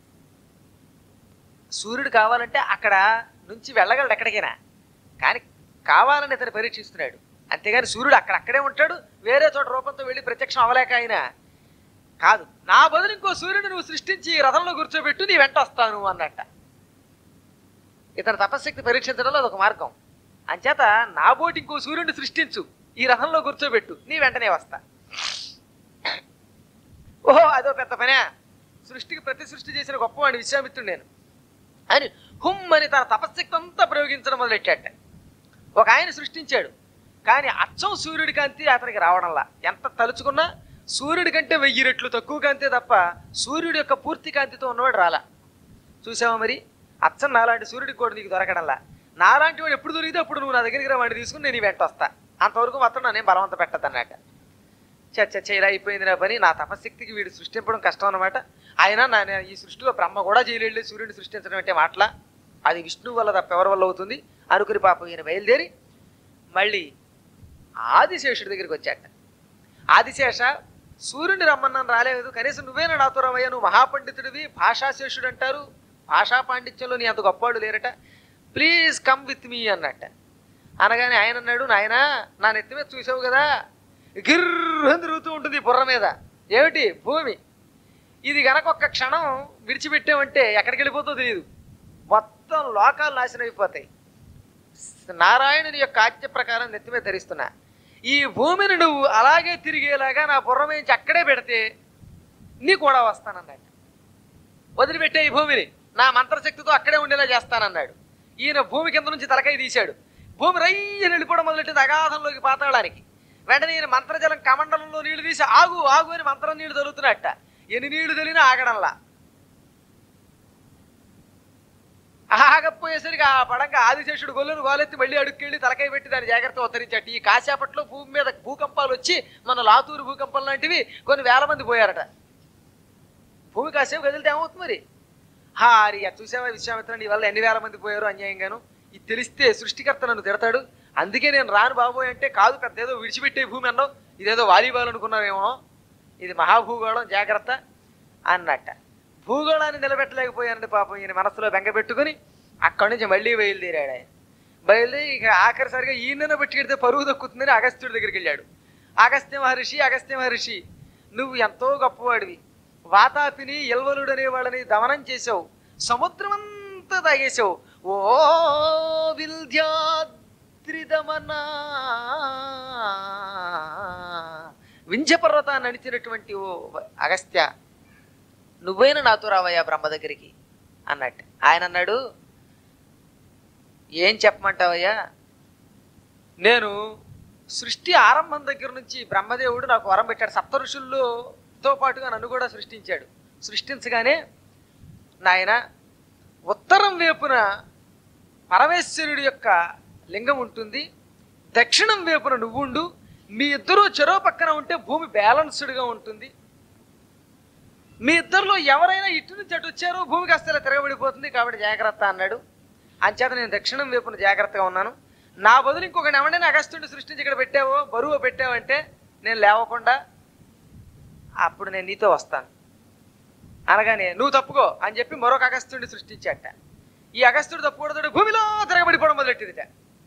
సూర్యుడు కావాలంటే అక్కడ నుంచి వెళ్ళగలడు ఎక్కడికైనా, కానీ కావాలని ఇతను పరీక్షిస్తున్నాడు. అంతేగాని సూర్యుడు అక్కడే ఉంటాడు, వేరే చోట రూపంతో వెళ్ళి ప్రత్యక్షం అవ్వలేక ఆయన కాదు. నా బదులు ఇంకో సూర్యుడు నువ్వు సృష్టించి రథంలో కూర్చోబెట్టు, నీ వెంట వస్తాను అన్నట్ట. ఇతను తపశ్శక్తి పరీక్షించడంలో అదొక మార్గం. అంచేత నా బోటి ఇంకో సూర్యుడిని సృష్టించు, ఈ రథంలో కూర్చోబెట్టు, నీ వెంటనే వస్తా. ఓహో అదో పెద్ద పనే, సృష్టికి ప్రతి సృష్టి చేసిన గొప్పవాడిని విశ్వామిత్రుడు నేను అని హుమ్ అని తన తపశ్శక్తి అంతా ప్రయోగించడం మొదలెట్టాట. ఒక ఆయన సృష్టించాడు, కానీ అచ్చం సూర్యుడి కాంతి అతనికి రావడంలా. ఎంత తలుచుకున్నా సూర్యుడి కంటే 1000 రెట్లు తక్కువ కాంతే తప్ప సూర్యుడి యొక్క పూర్తి కాంతితో ఉన్నవాడు రాలా. చూసావా మరి, అచ్చం నాలాంటి సూర్యుడికి కూడా నీకు దొరకడంలా. నాలాంటి వాడు ఎప్పుడు దొరికితే అప్పుడు నువ్వు నా దగ్గరికి రా, వాడిని తీసుకుని నేను వెంట వస్తా. అంతవరకు మాత్రం నన్నేం బలవంత పెట్టద్దన్నట్ట. చచ్చ ఇలా అయిపోయింది నా పని, నా తపశక్తికి వీడు సృష్టించడం కష్టం అన్నమాట. ఆయన ఈ సృష్టిలో బ్రహ్మ కూడా చేయలేడు సూర్యుడిని సృష్టించడం అంటే మాటలా, అది విష్ణువు వల్ల తప్ప ఎవరి వల్ల అవుతుంది అనుకుని పాపం ఈయన బయలుదేరి మళ్ళీ ఆదిశేషుడి దగ్గరికి వచ్చాట. ఆదిశేష, సూర్యుని రమ్మన్నాను రాలేదు, కనీసం నువ్వేనా నాతో రవయ్యా, నువ్వు మహాపండితుడివి, భాషాశేషుడు అంటారు, భాషా పాండిత్యంలో నీ అంత గొప్పవాడు లేరట, ప్లీజ్ కమ్ విత్ మీ అన్నట్ట. అనగానే ఆయన అన్నాడు, నాయన నా నెత్తి మీద చూసావు కదా, గిర్రని తిరుగుతూ ఉంటుంది బుర్ర మీద, ఏమిటి భూమి, ఇది గనక ఒక్క క్షణం విడిచిపెట్టామంటే ఎక్కడికి వెళ్ళిపోతుందో తెలియదు, మొత్తం లోకాలు నాశనం అయిపోతాయి. నారాయణుని యొక్క ఆజ్ఞ ప్రకారం నెత్తి మీద ధరిస్తున్నా, ఈ భూమిని నువ్వు అలాగే తిరిగేలాగా నా బుర్ర నుంచి అక్కడే పెడితే నీ కూడా వస్తానన్నాడు. వదిలిపెట్టే ఈ భూమిని నా మంత్రశక్తితో అక్కడే ఉండేలా చేస్తానన్నాడు. ఈయన భూమి కింద నుంచి తలకాయ తీశాడు. భూమి రయ్యని వెళ్ళిపోవడం మొదలెట్టింది అగాధంలోకి, పాతాళానికి. వెంటనే ఈయన మంత్రజలం కమండలంలో నీళ్లు తీసి ఆగు ఆగు అని మంత్రం నీళ్లు తొలుతున్నట్ట. ఎన్ని నీళ్లు తెలినా ఆగడంలా. ఆగపోయేసరికి ఆ పడంగా ఆదిశేషుడు గొల్లును గోలెత్తి మళ్ళీ అడుక్కెళ్ళి తలకాయ పెట్టి దాన్ని జాగ్రత్త ఉత్తరించట్టు. ఈ కాసేపట్లో భూమి మీద భూకంపాలు వచ్చి, మన లాతూరు భూకంపం లాంటివి కొన్ని వేల మంది పోయారట. భూమి కాసేపు కదిలితే ఏమవుతుంది మరి? హారి చూసావా విశ్వామిత్ర, నీ వల్ల ఎన్ని వేల మంది పోయారు అన్యాయంగాను, ఇది తెలిస్తే సృష్టికర్త నన్ను తిడతాడు, అందుకే నేను రాను బాబోయ్ అంటే, కాదు పెద్ద ఏదో విడిచిపెట్టే భూమి అన్నావు, ఇదేదో వాలీబాల్ అనుకున్నావేమో, ఇది మహాభూగోళం జాగ్రత్త అన్నట్ట. భూగోళాన్ని నిలబెట్టలేకపోయానండి పాపం. ఈయన మనసులో బెంగ పెట్టుకుని అక్కడి నుంచి మళ్ళీ బయలుదేరాడు. ఆయన బయలుదేరి ఇక ఆఖరిసరిగా ఈయనను పెట్టుకెడితే పరువు దక్కుతుందని అగస్త్యుడి దగ్గరికి వెళ్ళాడు. అగస్త్య మహర్షి, నువ్వు ఎంతో గొప్పవాడివి, వాతాపిని ఎల్వలుడు అనే వాళ్ళని దమనం చేసావు, సముద్రమంతా తాగేశావు, ఓ విల్ధ్యాద్రిదమనా వింధ్యపర్వతాన్ని నడిచినటువంటి ఓ అగస్త్య, నువ్వైనా నాతో రావయ్యా బ్రహ్మ దగ్గరికి అన్నట్టు. ఆయన అన్నాడు, ఏం చెప్పమంటావయ్యా, నేను సృష్టి ఆరంభం దగ్గర నుంచి బ్రహ్మదేవుడు నాకు వరం పెట్టాడు, సప్త ఋషుల్లోతో పాటుగా నన్ను కూడా సృష్టించాడు. సృష్టించగానే నాయన ఉత్తరం వైపున పరమేశ్వరుడి యొక్క లింగం ఉంటుంది, దక్షిణం వైపున నువ్వుండు, మీ ఇద్దరూ చెరో పక్కన ఉంటే భూమి బ్యాలెన్స్డ్గా ఉంటుంది, మీ ఇద్దరిలో ఎవరైనా ఇటు నుంచి అటు వచ్చారో భూమి కాస్త తిరగబడిపోతుంది, కాబట్టి జాగ్రత్త అన్నాడు. అంచేత నేను దక్షిణం వైపున జాగ్రత్తగా ఉన్నాను, నా బదులు ఇంకొకటి ఎవరైనా అగస్త్యుడిని సృష్టించి ఇక్కడ పెట్టావో, బరువు పెట్టావంటే నేను లేవకుండా అప్పుడు నేను నీతో వస్తాను అనగానే, నువ్వు తప్పుకో అని చెప్పి మరొక అగస్త్యుడిని సృష్టించాట. ఈ అగస్త్యుడు తప్పుకూడదు, భూమిలో తిరగబడిపోవడం మొదలెట్టిందిట.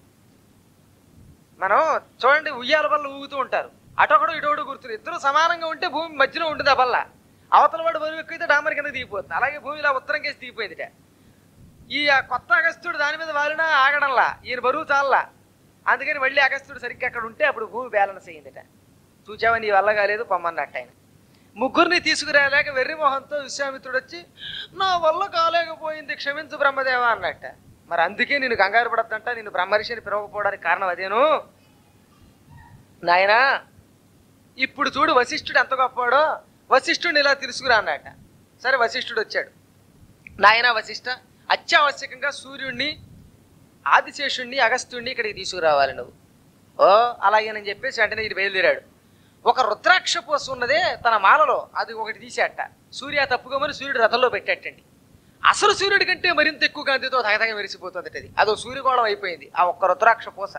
మనం చూడండి, ఉయ్యాల వల్ల ఊగుతూ ఉంటారు, అటొకడు ఇటోడు గుర్తులు, ఇద్దరు సమానంగా ఉంటే భూమి మధ్యలో ఉంటుంది, ఆ వల్ల అవతల వాడు బరువు ఎక్కువైతే డామర్ కింద దిగిపోతుంది. అలాగే భూమిలో ఉత్తరం కేసి దిగిపోయిందిట. ఈ కొత్త అగస్త్యుడు దాని మీద వాలినా ఆగడంలా, ఈయన బరువు చాలలా, అందుకని మళ్ళీ అగస్త్యుడు సరిగ్గా అక్కడ ఉంటే అప్పుడు భూమి బ్యాలెన్స్ అయ్యిందిట. చూచావా నీ వల్ల కాలేదు పొమ్మన్నట్టు. ఆయన ముగ్గురిని తీసుకురాలేక వెర్రిమోహంతో విశ్వామిత్రుడు వచ్చి, నా వల్ల కాలేకపోయింది క్షమించు బ్రహ్మదేవ అన్నట్ట. మరి అందుకే నేను కంగారు పడద్దంట, నేను బ్రహ్మర్షిని పిలవకపోవడానికి కారణం అదేను నాయనా. ఇప్పుడు చూడు వశిష్ఠుడు ఎంత గొప్పవాడో, వశిష్ఠుడిని ఇలా తీసుకురా అన్నట్ట. సరే వశిష్ఠుడు వచ్చాడు. నాయన వశిష్ఠ, అత్యావశ్యకంగా సూర్యుడిని, ఆదిశేషుణ్ణి, అగస్త్యుడిని ఇక్కడికి తీసుకురావాలి నువ్వు. ఓ అలాగేనని చెప్పేసి వెంటనే ఇది బయలుదేరాడు. ఒక రుద్రాక్ష పోసు ఉన్నదే తన మాలలో, అది ఒకటి తీసేట. సూర్య తప్పుకోమని సూర్యుడు రథంలో పెట్టేటండి. అసలు సూర్యుడి కంటే మరింత ఎక్కువ కాంతితో తగతగ మెరిసిపోతుంది అది, అదో సూర్యగోళం అయిపోయింది ఆ ఒక్క రుద్రాక్ష పోస.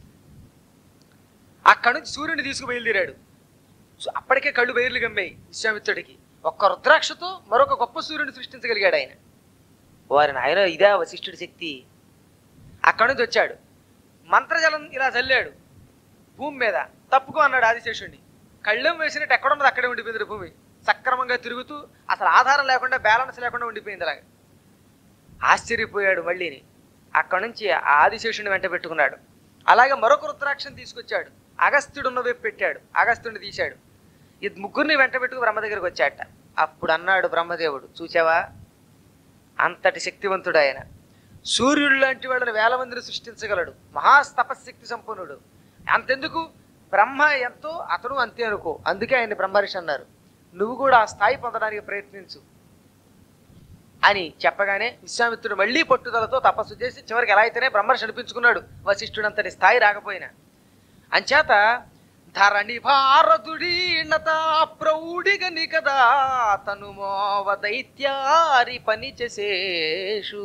అక్కడి నుంచి సూర్యుడిని తీసుకు బయలుదేరాడు. అప్పటికే కళ్ళు బయర్లు గమ్మాయి విశ్వామిత్రుడికి. ఒక్క రుద్రాక్షతో మరొక గొప్ప సూర్యుడిని సృష్టించగలిగాడు ఆయన. వారి నాయన ఇదే వశిష్ఠుడి శక్తి. అక్కడి నుంచి వచ్చాడు, మంత్రజలం ఇలా చల్లాడు భూమి మీద. తప్పుకో అన్నాడు ఆదిశేషుడిని. కళ్ళెం వేసినట్టు ఎక్కడున్నది అక్కడే ఉండిపోయింది భూమి, సక్రమంగా తిరుగుతూ అసలు ఆధారం లేకుండా బ్యాలెన్స్ లేకుండా ఉండిపోయింది. అలాగే ఆశ్చర్యపోయాడు మళ్ళీని. అక్కడి నుంచి ఆ ఆదిశేషుడిని వెంట పెట్టుకున్నాడు. అలాగే మరొక రుద్రాక్షని తీసుకొచ్చాడు, అగస్త్యుడు ఉన్న వైపు పెట్టాడు, అగస్త్యుడిని తీశాడు. ఇది ముగ్గురిని వెంట పెట్టుకు బ్రహ్మ దగ్గరికి వచ్చాట. అప్పుడు అన్నాడు బ్రహ్మదేవుడు, చూచావా అంతటి శక్తివంతుడు ఆయన, సూర్యుడు లాంటి వాళ్ళని వేల మందిని సృష్టించగలడు, మహాస్తపశక్తి సంపన్నుడు. అంతెందుకు బ్రహ్మ ఎంతో అతడు అంతే అనుకో, అందుకే ఆయన్ని బ్రహ్మర్షి అన్నారు. నువ్వు కూడా ఆ స్థాయి పొందడానికి ప్రయత్నించు అని చెప్పగానే విశ్వామిత్రుడు మళ్ళీ పట్టుదలతో తపస్సు చేసి చివరికి ఎలా అయితేనే బ్రహ్మర్షి అనిపించుకున్నాడు, వశిష్ఠుడంతటి స్థాయి రాకపోయినా. అంచేత ధరణి భారతుడీణత ప్రౌఢిగని కదా తను మోవ దైత్యారి పని చేసేషు.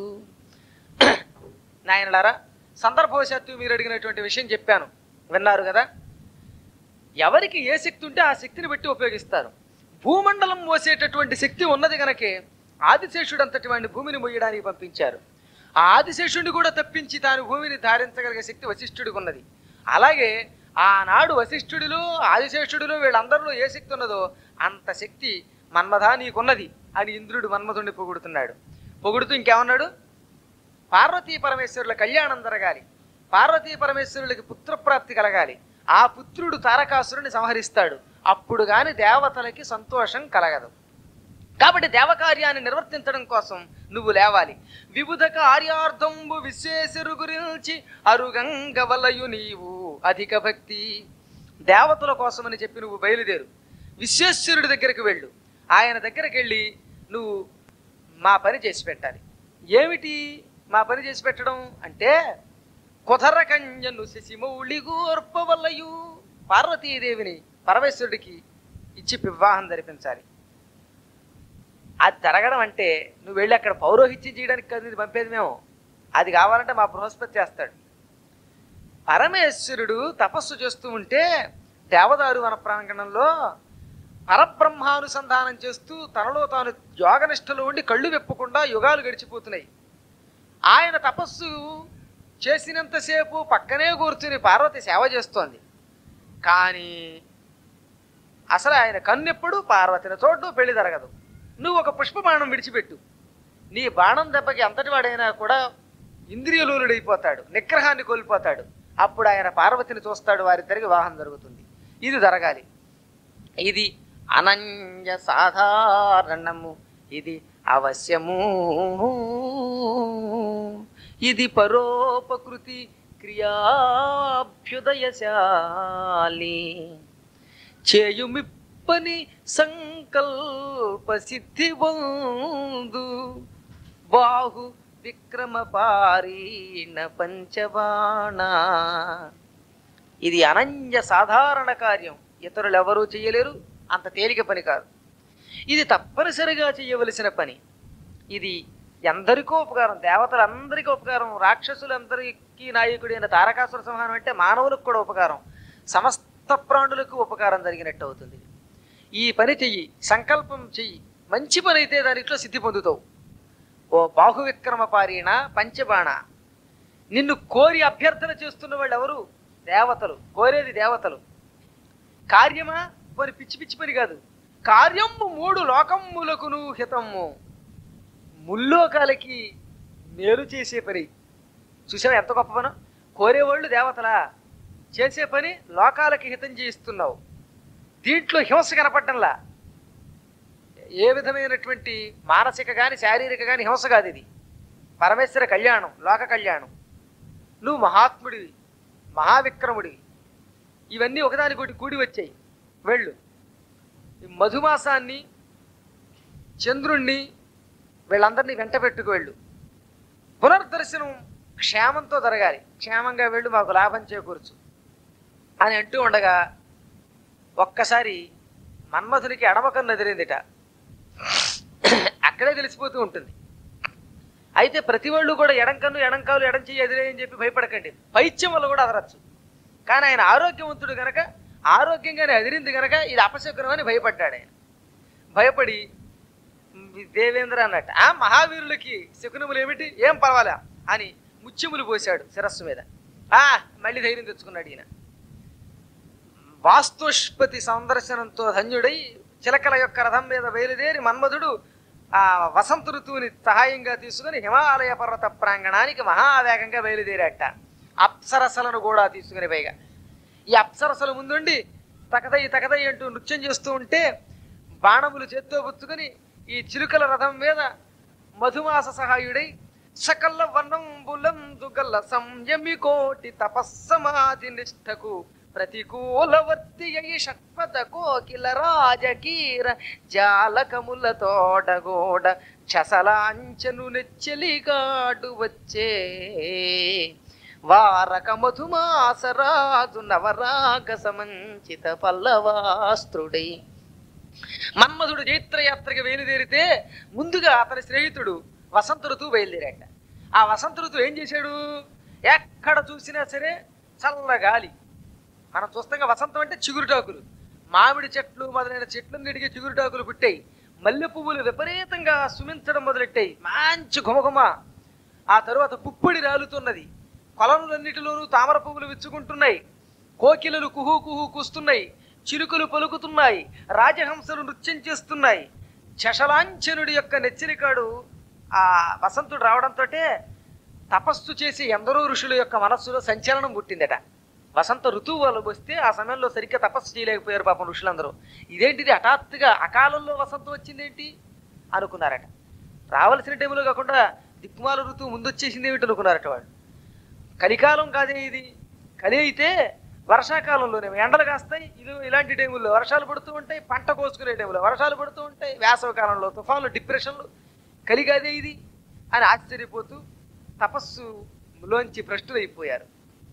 నాయనలారా, సందర్భవశాత్తు మీరు అడిగినటువంటి విషయం చెప్పాను, విన్నారు కదా. ఎవరికి ఏ శక్తి ఉంటే ఆ శక్తిని బట్టి ఉపయోగిస్తారు. భూమండలం మోసేటటువంటి శక్తి ఉన్నది కనుకే ఆదిశేషుడు అంతటి వాడిని భూమిని మోయడానికి పంపించారు. ఆ ఆదిశేషుడిని కూడా తప్పించి తాను భూమిని ధారించగలిగే శక్తి వశిష్ఠుడికి ఉన్నది. అలాగే ఆనాడు వశిష్ఠుడిలో ఆదిశేషుడిలో వీళ్ళందరిలో ఏ శక్తి ఉన్నదో అంత శక్తి మన్మథ నీకున్నది అని ఇంద్రుడు మన్మథుడిని పొగుడుతున్నాడు. పొగుడుతూ ఇంకేమన్నాడు, పార్వతీ పరమేశ్వరుల కళ్యాణం జరగాలి, పార్వతీ పరమేశ్వరులకి పుత్రప్రాప్తి కలగాలి, ఆ పుత్రుడు తారకాసురుని సంహరిస్తాడు, అప్పుడు గాని దేవతలకి సంతోషం కలగదు. కాబట్టి దేవకార్యాన్ని నిర్వర్తించడం కోసం నువ్వు లేవాలి. విబుధ కార్యార్థంబు విశ్వేశ్వరు గురించి అరుగంగవలయు నీవు అధిక భక్తి. దేవతల కోసమని చెప్పి నువ్వు బయలుదేరు, విశ్వేశ్వరుడి దగ్గరికి వెళ్ళు. ఆయన దగ్గరికి వెళ్ళి నువ్వు మా పని చేసి పెట్టాలి. ఏమిటి మా పని చేసి పెట్టడం అంటే, కుధర కన్యను శశిమౌళి గోర్పవలయు, పార్వతీదేవిని పరమేశ్వరుడికి ఇచ్చి వివాహం జరిపించాలి. అది జరగడం అంటే నువ్వు వెళ్ళి అక్కడ పౌరోహిత్యం చేయడానికి కదా ఇది పంపేది మేము, అది కావాలంటే మా బృహస్పతి చేస్తాడు. పరమేశ్వరుడు తపస్సు చేస్తూ ఉంటే దేవదారు వన ప్రాంగణంలో పరబ్రహ్మానుసంధానం చేస్తూ తనలో తాను యోగనిష్టలో ఉండి కళ్ళు వెప్పకుండా యుగాలు గడిచిపోతున్నాయి. ఆయన తపస్సు చేసినంతసేపు పక్కనే కూర్చుని పార్వతి సేవ చేస్తోంది. కానీ అసలు ఆయన కన్నెప్పుడు పార్వతిని చోటు పెళ్లి జరగదు. నువ్వు ఒక పుష్ప బాణం విడిచిపెట్టు, నీ బాణం దెబ్బకి అంతటి వాడైనా కూడా ఇంద్రియలోలుడైపోతాడు, నిగ్రహాన్ని కోల్పోతాడు. అప్పుడు ఆయన పార్వతిని చూస్తాడు, వారిద్దరికి వివాహం జరుగుతుంది. ఇది జరగాలి. ఇది అనన్య సాధారణము, ఇది అవశ్యము, ఇది పరోపకృతి క్రియాభ్యుదయశాలి, చేయుమిప్పని సంకల్ప సిద్ధి వందు, బాహు విక్రమ పారీణ పంచబాణ. ఇది అనన్య సాధారణ కార్యం, ఇతరులు ఎవరూ చేయలేరు, అంత తేలిక పని కాదు. ఇది తప్పనిసరిగా చేయవలసిన పని. ఇది ఎందరికో ఉపకారం, దేవతలందరికీ ఉపకారం, రాక్షసులందరికీ నాయకుడైన తారకాసుర సంహారం అంటే మానవులకు కూడా ఉపకారం, సమస్త ప్రాణులకు ఉపకారం జరిగినట్టు అవుతుంది. ఈ పని చెయ్యి, సంకల్పం చెయ్యి, మంచి పని అయితే దానిట్లో సిద్ధి పొందుతావు. ఓ బాహువిక్రమ పారీణ పంచబాణ. నిన్ను కోరి అభ్యర్థన చేస్తున్న వాళ్ళు ఎవరు? దేవతలు. కోరేది దేవతలు. కార్యమా పని, పిచ్చి పిచ్చి పని కాదు. కార్యము మూడు లోకములకును హితము, ముల్లోకాలకి మేలు చేసే పని. చూసావా ఎంత గొప్ప పని? కోరేవాళ్ళు దేవతలా, చేసే పని లోకాలకి హితం చేయిస్తున్నావు. దీంట్లో హింస కనపడ్డంలా, ఏ విధమైనటువంటి మానసిక కానీ శారీరక కానీ హింస కాదు. ఇది పరమేశ్వర కళ్యాణం, లోక కళ్యాణం. నువ్వు మహాత్ముడివి, మహావిక్రముడివి, ఇవన్నీ ఒకదానికొకటి కూడి వచ్చాయి. వెళ్ళు. ఈ మధుమాసాన్ని, చంద్రుణ్ణి, వీళ్ళందరినీ వెంట పెట్టుకు వెళ్ళు. పునర్దర్శనం క్షేమంతో జరగాలి, క్షేమంగా వెళ్ళు, మాకు లాభం చేకూర్చు అని అంటూ ఉండగా ఒక్కసారి మన్మథునికి ఎడమకన్ను ఎదిరిందిట. అక్కడే తెలిసిపోతూ ఉంటుంది. అయితే ప్రతి వాళ్ళు కూడా ఎడంకన్ను, ఎడంకాలు, ఎడం చెయ్యి ఎదిరే అని చెప్పి భయపడకండి, పైత్యం వల్ల కూడా అదరచ్చు. కానీ ఆయన ఆరోగ్యవంతుడు గనక, ఆరోగ్యంగానే ఎదిరింది గనక ఇది అపశకునం అని భయపడ్డాడు. ఆయన భయపడి దేవేంద్ర అన్నట్టు, ఆ మహావీరులకి శకునములు ఏమిటి, ఏం పర్వాలే అని ముత్యములు పోశాడు శిరస్సు మీద. మళ్ళీ ధైర్యం తెచ్చుకున్నాడు ఈయన. వాస్తుష్పతి సందర్శనంతో ధన్యుడై చిలకల యొక్క రథం మీద బయలుదేరి మన్మధుడు ఆ వసంత ఋతువుని సహాయంగా తీసుకుని హిమాలయ పర్వత ప్రాంగణానికి మహావేగంగా బయలుదేరాట. అప్సరసలను కూడా తీసుకుని, పైగా ఈ అప్సరసల ముందుండి తకదయ్యి తకదయ్యి అంటూ నృత్యం చేస్తూ ఉంటే బాణములు చేత్తో పుచ్చుకొని ఈ చిలుకల రథం మీద మధుమాస సహాయుడై సకల వనంబులందుగల సంయమి కోటి తపస్సమాధి నిష్ఠకు ప్రతికూలవర్తి అయి షట్పద కోకిల రాజకీర జాలకముల తోడగోడ చసలాంచను నెచ్చలిగాడు వచ్చే వారక మధుమాసరాజు నవరాగ సమంచిత పల్లవాస్త్రుడై. మన్మధుడు జైత్రయాత్రకి బయలుదేరితే ముందుగా అతని స్నేహితుడు వసంత ఋతువు బయలుదేరాట. ఆ వసంత ఋతువు ఏం చేశాడు, ఎక్కడ చూసినా సరే చల్లగాలి, మనం చూస్తాం వసంతం అంటే చిగురుటాకులు, మామిడి చెట్లు మొదలైన చెట్లన్నిటికీ చిగురుటాకులు పుట్టాయి. మల్లె పువ్వులు విపరీతంగా సుమించడం మొదలెట్టాయి, మంచి ఘుమఘుమ. ఆ తరువాత పుప్పొడి రాలుతున్నది, కొలనులన్నిటిలోనూ తామర పువ్వులు విచ్చుకుంటున్నాయి, కోకిలలు కుహూ కుహూ కూస్తున్నాయి, చిలుకలు పలుకుతున్నాయి, రాజహంసలు నృత్యం చేస్తున్నాయి. శశలాంఛనుడి యొక్క నెచ్చిలికాడు ఆ వసంతుడు రావడంతో తపస్సు చేసి ఎందరో ఋషుల యొక్క మనస్సులో సంచలనం పుట్టిందట. వసంత ఋతువు వాళ్ళు వస్తే ఆ సమయంలో సరిగ్గా తపస్సు చేయలేకపోయారు పాపం ఋషులందరూ. ఇదేంటిది హఠాత్తుగా అకాలంలో వసంతం వచ్చిందేంటి అనుకున్నారట. రావాల్సిన టైంలో కాకుండా దిక్కుమాల ఋతువు ముందు వచ్చేసింది ఏమిటి అనుకున్నారట వాళ్ళు. కలికాలం కాదే ఇది, కలి అయితే వర్షాకాలంలోనే ఎండలు కాస్తాయి, ఇది ఇలాంటి టైంలో వర్షాలు పడుతూ ఉంటాయి, పంట కోసుకునే టైంలో వర్షాలు పడుతూ ఉంటాయి, వేసవి కాలంలో తుఫాన్లు, డిప్రెషన్లు, కలిగాదే ఇది అని ఆశ్చర్యపోతూ తపస్సులోంచి భ్రష్టులైపోయారు.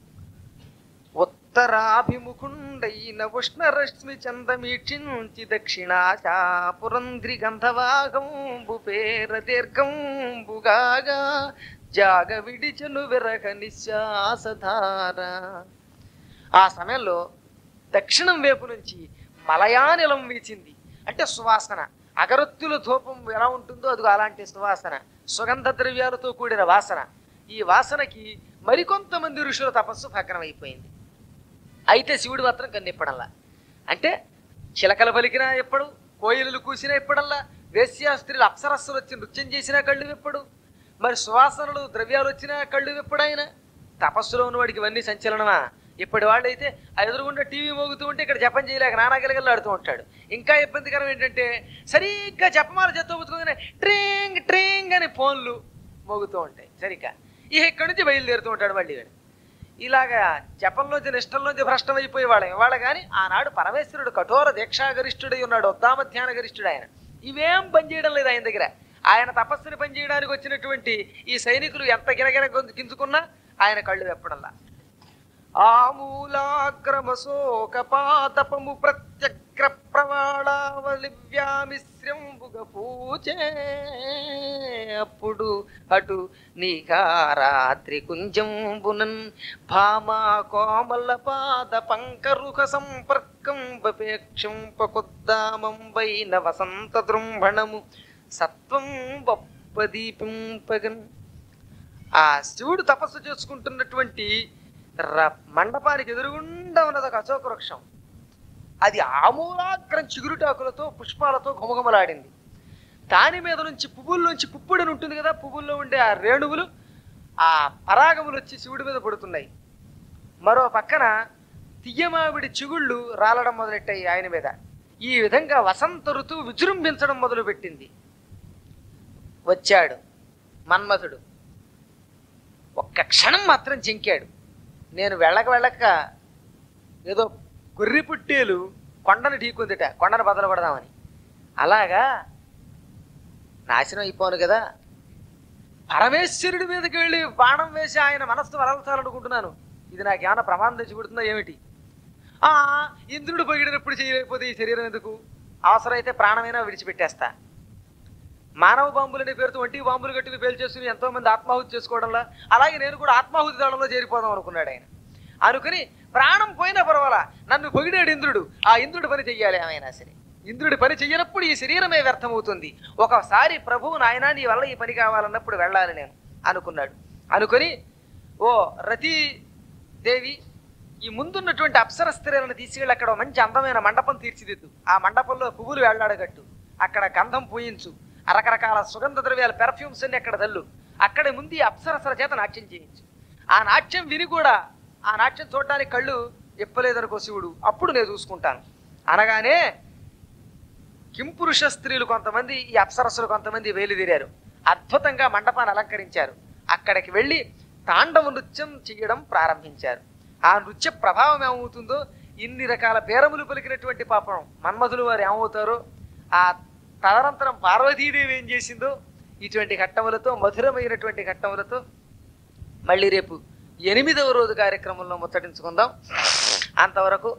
ఉత్తరాభిముఖుండైన ఉష్ణరశ్మి చందమీక్షించి దక్షిణాశా పురంధ్రి గంధవాగంబు పేర దీర్ఘంబుగాగా జాగ విడిచను విరగ నిశ్వాసధార. ఆ సమయంలో దక్షిణం వైపు నుంచి మలయానిలం వీచింది. అంటే సువాసన, అగరత్తుల ధూపం ఎలా ఉంటుందో అదిగో అలాంటి సువాసన, సుగంధ ద్రవ్యాలతో కూడిన వాసన. ఈ వాసనకి మరికొంతమంది ఋషుల తపస్సు భగ్నమైపోయింది. అయితే శివుడు మాత్రం కన్నెప్పడల్లా. అంటే చిలకలు పలికినా ఎప్పుడు, కోయిలలు కూసినా ఎప్పుడల్లా, వేశ్యాస్త్రీలు అప్సరస్సులు వచ్చి నృత్యం చేసినా కళ్ళు విప్పడు, మరి సువాసనలు ద్రవ్యాలు వచ్చినా కళ్ళు విప్పడాయన. తపస్సులో ఉన్నవాడికి ఇవన్నీ సంచలనమా? ఇప్పటి వాళ్ళైతే ఆ ఎదురుగుండా టీవీ మోగుతూ ఉంటే ఇక్కడ జపం చేయలేక నానాగిలగల్లాడుతూ ఉంటాడు. ఇంకా ఇబ్బందికరం ఏంటంటే సరిగ్గా జపమాల చేత్తో పుచ్చుకోగానే ట్రింగ్ ట్రింగ్ అని ఫోన్లు మోగుతూ ఉంటాయి సరిగ్గా. ఇక్కడి నుంచి బయలుదేరుతూ ఉంటాడు మళ్ళీ. ఇలాగా జపంలోంచి నిష్టంలోంచి భ్రష్టమైపోయేవాళ్ళం ఇవాళ. కానీ ఆనాడు పరమేశ్వరుడు కఠోర దీక్షాగరిష్ఠుడై ఉన్నాడు, ఉద్దామధ్యాన గరిష్ఠుడు ఆయన. ఇవేం పనిచేయడం లేదు ఆయన దగ్గర. ఆయన తపస్సుని పనిచేయడానికి వచ్చినటువంటి ఈ సైనికులు ఎంత గిరగిర గింజుకున్నా ఆయన కళ్ళు వెప్పడంలా. ఆమూలాగ్రమశోకపాతపము ప్రత్యగ్ర ప్రవాళావలివ్యామిశ్రంబుగ పూచే అప్పుడు అటు నీకారాత్రి కుంజంబునన్ భామా కోమల పాద పంకరుఖ సంపర్కం బపేక్షంపకొద్దామంబైన వసంత దృంభణము సత్వం బొప్పదీపింపగన్. ఆ శివుడు తపస్సు చేసుకుంటున్నటువంటి మండపానికి ఎదురుగుండా ఉన్నది ఒక అశోక వృక్షం. అది ఆమూలాగ్రం చిగురుటాకులతో పుష్పాలతో ఘుమఘుమలాడింది. దాని మీద నుంచి పువ్వుల్లోంచి పుప్పుడని ఉంటుంది కదా, పువ్వుల్లో ఉండే ఆ రేణువులు, ఆ పరాగములు వచ్చి శివుడి మీద పడుతున్నాయి. మరో పక్కన తియ్యమావిడి చిగుళ్ళు రాలడం మొదలెట్టాయి ఆయన మీద. ఈ విధంగా వసంత ఋతువు విజృంభించడం మొదలుపెట్టింది. వచ్చాడు మన్మథుడు. ఒక్క క్షణం మాత్రం జింకాడు. నేను వెళ్ళక ఏదో గొర్రె పుట్టేలు కొండను ఢీకుందిట, కొండను బదలు పడదామని. అలాగా నాశనం అయిపోను కదా. పరమేశ్వరుడి మీదకి వెళ్ళి బాణం వేసి ఆయన మనస్సు వరల్చాలనుకుంటున్నాను. ఇది నాకేమన్నా ప్రమాదం తెచ్చిపెడుతుందా ఏమిటి? ఇంద్రుడు పొగిడినప్పుడు చేయలేకపోతే ఈ శరీరం ఎందుకు? అవసరమైతే ప్రాణమైనా విడిచిపెట్టేస్తా. మానవ బాంబులనే పేరుతో ఒంటి బాంబులు గట్టిని పేల్చేసుకుని ఎంతో మంది ఆత్మాహుతి చేసుకోవడంలా, అలాగే నేను కూడా ఆత్మాహుతి దళంలో చేరిపోదాం అనుకున్నాడు ఆయన. అనుకుని ప్రాణం పోయినా పర్వాలా, నన్ను పొగిడాడు ఇంద్రుడు, ఆ ఇంద్రుడి పని చెయ్యాలి ఏమైనా సరే. ఇంద్రుడి పని చెయ్యనప్పుడు ఈ శరీరమే వ్యర్థమవుతుంది. ఒకసారి ప్రభువు నాయన నీ వల్ల ఈ పని కావాలన్నప్పుడు వెళ్ళాలి నేను అనుకున్నాడు. అనుకుని ఓ రతీదేవి, ఈ ముందున్నటువంటి అప్సర స్త్రీలను తీసుకెళ్ళి అక్కడ మంచి అందమైన మండపం తీర్చిదిద్దు. ఆ మండపంలో పువ్వులు వేళ్లాడగట్టు, అక్కడ గంధం పూయించు, రకరకాల సుగంధ ద్రవ్యాలు పెర్ఫ్యూమ్స్ అన్ని అక్కడ తల్లు. అక్కడ ముందు ఈ అప్సరసల చేత నాట్యం చేయించు. ఆ నాట్యం విని కూడా ఆ నాట్యం చూడటానికి కళ్ళు ఎప్పలేదనుకో శివుడు, అప్పుడు నేను చూసుకుంటాను అనగానే కింపురుష స్త్రీలు కొంతమంది, ఈ అప్సరస్సులు కొంతమంది వేలుదిరారు. అద్భుతంగా మండపాన్ని అలంకరించారు. అక్కడికి వెళ్ళి తాండవ నృత్యం చేయడం ప్రారంభించారు. ఆ నృత్య ప్రభావం ఏమవుతుందో, ఇన్ని రకాల బేరములు పలికినటువంటి పాపం మన్మధులు వారు ఏమవుతారో, ఆ తదనంతరం పార్వతీదేవి ఏం చేసిందో, ఇటువంటి ఘట్టములతో, మధురమైనటువంటి ఘట్టములతో మళ్ళీ రేపు 8వ రోజు కార్యక్రమంలో ముచ్చటించుకుందాం. అంతవరకు